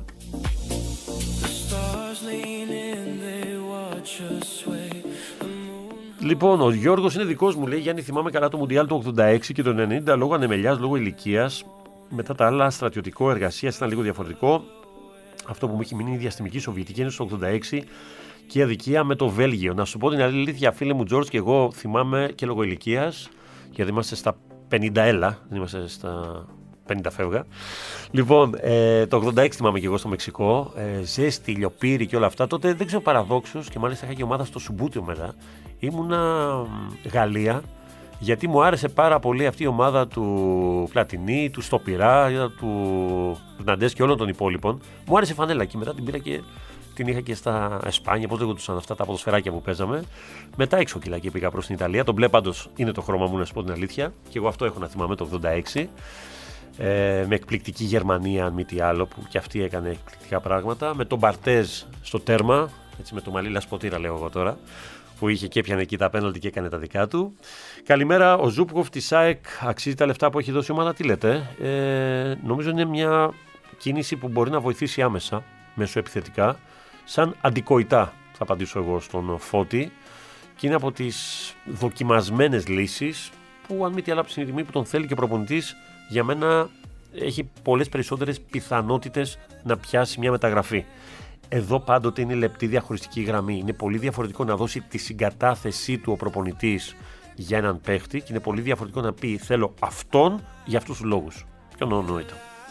S2: Λοιπόν, ο Γιώργος είναι δικός μου, λέει, Γιάννη, θυμάμαι καλά το Μουντιάλ του ογδόντα έξι και το ενενήντα, λόγω ανεμελιάς, λόγω ηλικίας. Μετά τα άλλα, στρατιωτικό, εργασίας ήταν λίγο διαφορετικό. Αυτό που μου έχει μείνει η διαστημική Σοβιετική Ένωση το ογδόντα έξι και η αδικία με το Βέλγιο. Να σου πω την αλήθεια, φίλε μου Τζόρτζ, και εγώ θυμάμαι και λόγω ηλικίας, γιατί είμαστε στα πενήντα έλα, δεν είμαστε στα πενήντα φεύγα. Λοιπόν, ε, το ογδόντα έξι θυμάμαι και εγώ στο Μεξικό, ε, ζέστη, ηλιοπύρη και όλα αυτά. Τότε δεν ξέρω, παραδόξως, και μάλιστα είχα και ομάδα στο Σουμπούτιο μετά. Ήμουνα Γαλλία, γιατί μου άρεσε πάρα πολύ αυτή η ομάδα του Πλατινί, του Στοπιρά, του Ναντές και όλων των υπόλοιπων. Μου άρεσε φανέλα και μετά την πήρα και την είχα και στα Εσπάνια, πώς λέγονταν αυτά τα ποδοσφαιράκια που παίζαμε. Μετά έξω κιλά και πήγα προς την Ιταλία. Το μπλε πάντως είναι το χρώμα μου, να σου πω την αλήθεια. Και εγώ αυτό έχω να θυμάμαι το ογδόντα έξι. Ε, με εκπληκτική Γερμανία, αν μη τι άλλο, που και αυτή έκανε εκπληκτικά πράγματα. Με τον Μπαρτέζ στο τέρμα, έτσι, με το μαλλί λασποτήρα λέω εγώ τώρα, που είχε και έπιανε εκεί τα πέναλτι και έκανε τα δικά του. Καλημέρα, ο Ζούπκοφ της ΑΕΚ αξίζει τα λεφτά που έχει δώσει η ομάδα, τι λέτε? Ε, νομίζω είναι μια κίνηση που μπορεί να βοηθήσει άμεσα, μέσω επιθετικά, σαν αντικοητά, θα απαντήσω εγώ στον Φώτη, και είναι από τις δοκιμασμένες λύσεις που, αν μη τι άλλο, από τη στιγμή που τον θέλει και ο προπονητής, για μένα έχει πολλές περισσότερες πιθανότητες να πιάσει μια μεταγραφή. Εδώ πάντοτε είναι λεπτή διαχωριστική γραμμή. Είναι πολύ διαφορετικό να δώσει τη συγκατάθεσή του ο προπονητής για έναν παίχτη και είναι πολύ διαφορετικό να πει θέλω αυτόν για αυτούς τους λόγους. Ποιον εννοείται.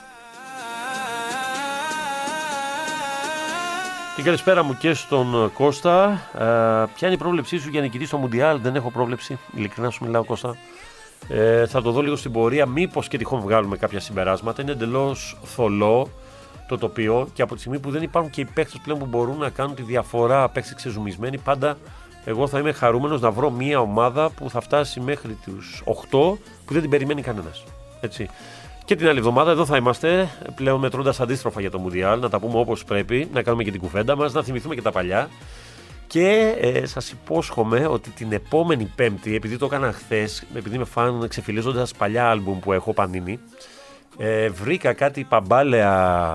S2: Την καλησπέρα μου και στον Κώστα. Ε, ποια είναι η πρόβλεψή σου για νικητή στο Μουντιάλ? Δεν έχω πρόβλεψη. Ειλικρινά σου μιλάω, Κώστα. Ε, θα το δω λίγο στην πορεία, μήπως και τυχόν βγάλουμε κάποια συμπεράσματα. Είναι εντελώς θολό το τοπίο και από τη στιγμή που δεν υπάρχουν και οι παίκτες πλέον που μπορούν να κάνουν τη διαφορά, παίκτες ξεζουμισμένοι, πάντα εγώ θα είμαι χαρούμενος να βρω μια ομάδα που θα φτάσει μέχρι τους οκτώ που δεν την περιμένει κανένας. Έτσι. Και την άλλη εβδομάδα εδώ θα είμαστε πλέον μετρώντας αντίστροφα για το Μουντιάλ, να τα πούμε όπως πρέπει, να κάνουμε και την κουβέντα μας, να θυμηθούμε και τα παλιά. Και ε, σας υπόσχομαι ότι την επόμενη Πέμπτη, επειδή το έκανα χθες, επειδή είμαι φαν ξεφυλίζοντας παλιά άλμπουμ που έχω πανίνει, ε, βρήκα κάτι παμπάλαια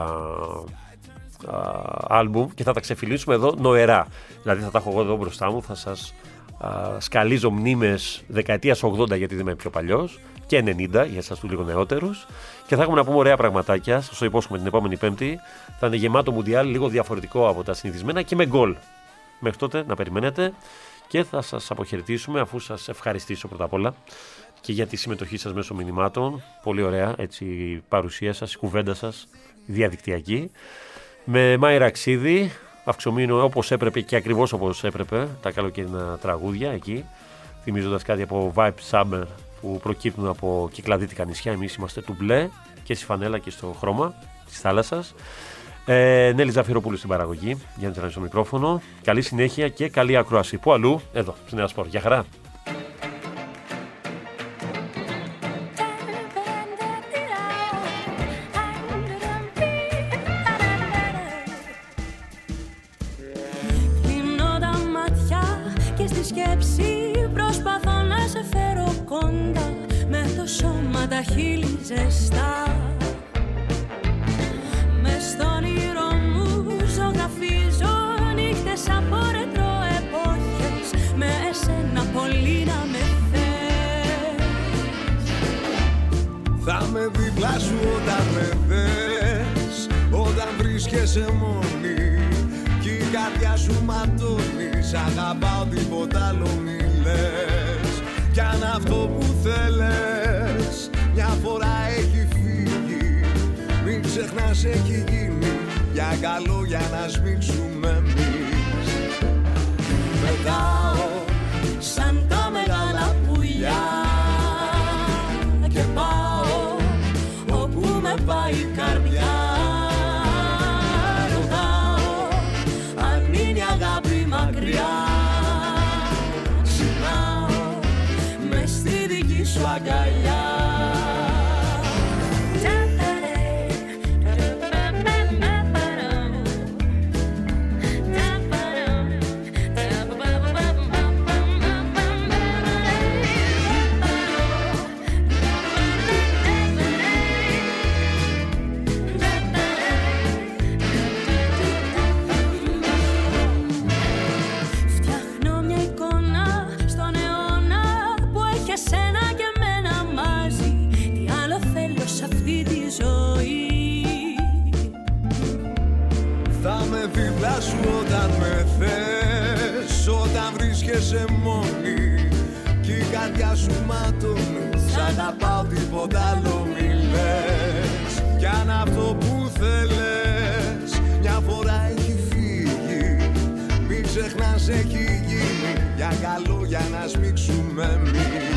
S2: άλμπουμ και θα τα ξεφυλίσουμε εδώ νοερά. Δηλαδή θα τα έχω εγώ εδώ μπροστά μου, θα σας α, σκαλίζω μνήμες δεκαετίας ογδόντα γιατί δεν είμαι πιο παλιός και ενενήντα για εσάς του λίγο νεότερους και θα έχουμε να πούμε ωραία πραγματάκια. Σας το υπόσχομαι την επόμενη Πέμπτη. Θα είναι γεμάτο Μουντιάλ, λίγο διαφορετικό από τα συνηθισμένα και με γκολ. Μέχρι τότε να περιμένετε και θα σας αποχαιρετήσουμε αφού σας ευχαριστήσω πρώτα απ' όλα και για τη συμμετοχή σας μέσω μηνυμάτων. Πολύ ωραία έτσι η παρουσία σας, η κουβέντα σας, διαδικτυακή. Με Μάη Ραξίδη, αυξομείνω όπως έπρεπε και ακριβώς όπως έπρεπε τα καλοκαίρινα τραγούδια εκεί, θυμίζοντας κάτι από Vibe Summer που προκύπτουν από κυκλαδίτικα νησιά. Εμείς είμαστε του μπλε και στη φανέλα και στο χρώμα της θάλασσας. Ε, Νέλη Ζαφυροπούλου στην παραγωγή, Γιάννη Τζεράνη στο μικρόφωνο. Καλή συνέχεια και καλή ακρόαση. Πού αλλού, εδώ, στη Νέα Σπορ. Γεια χαρά.
S5: Κλείνω τα μάτια και στη σκέψη προσπαθώ να σε φέρω κοντά, με το σώμα τα χείλη ζεστά. Στον ήρω μου ζωγραφίζω νύχτες από ρετρό εποχές, με εσένα πολύ να με θες.
S3: Θα με δίπλα σου όταν με δες, όταν βρίσκεσαι μόνη κι η καρδιά σου ματώνει. Σ' αγαπάω, τίποτα άλλο μη λες, κι αν αυτό που θέλες μια φορά έχει φύγει, μην ξεχνάς έχει γίνει για καλό, για να σμίξουμε εμείς.
S5: Πετάω σαν τα μεγάλα πουλιά και πάω όπου με πάει η καρδιά. Ρωτάω αν είναι η αγάπη μακριά, ξυπνάω μες στη δική σου αγκαλιά.
S3: Σου όταν με θες, όταν βρίσκεσαι μόνη κι η καρδιά σου ματώνει. Σ' αγαπάω, τίποτα άλλο μη λες, κι αν αυτό που θέλες μια φορά έχει φύγει, μην ξεχνάς έχει γίνει για καλό, για να σμίξουμε εμείς.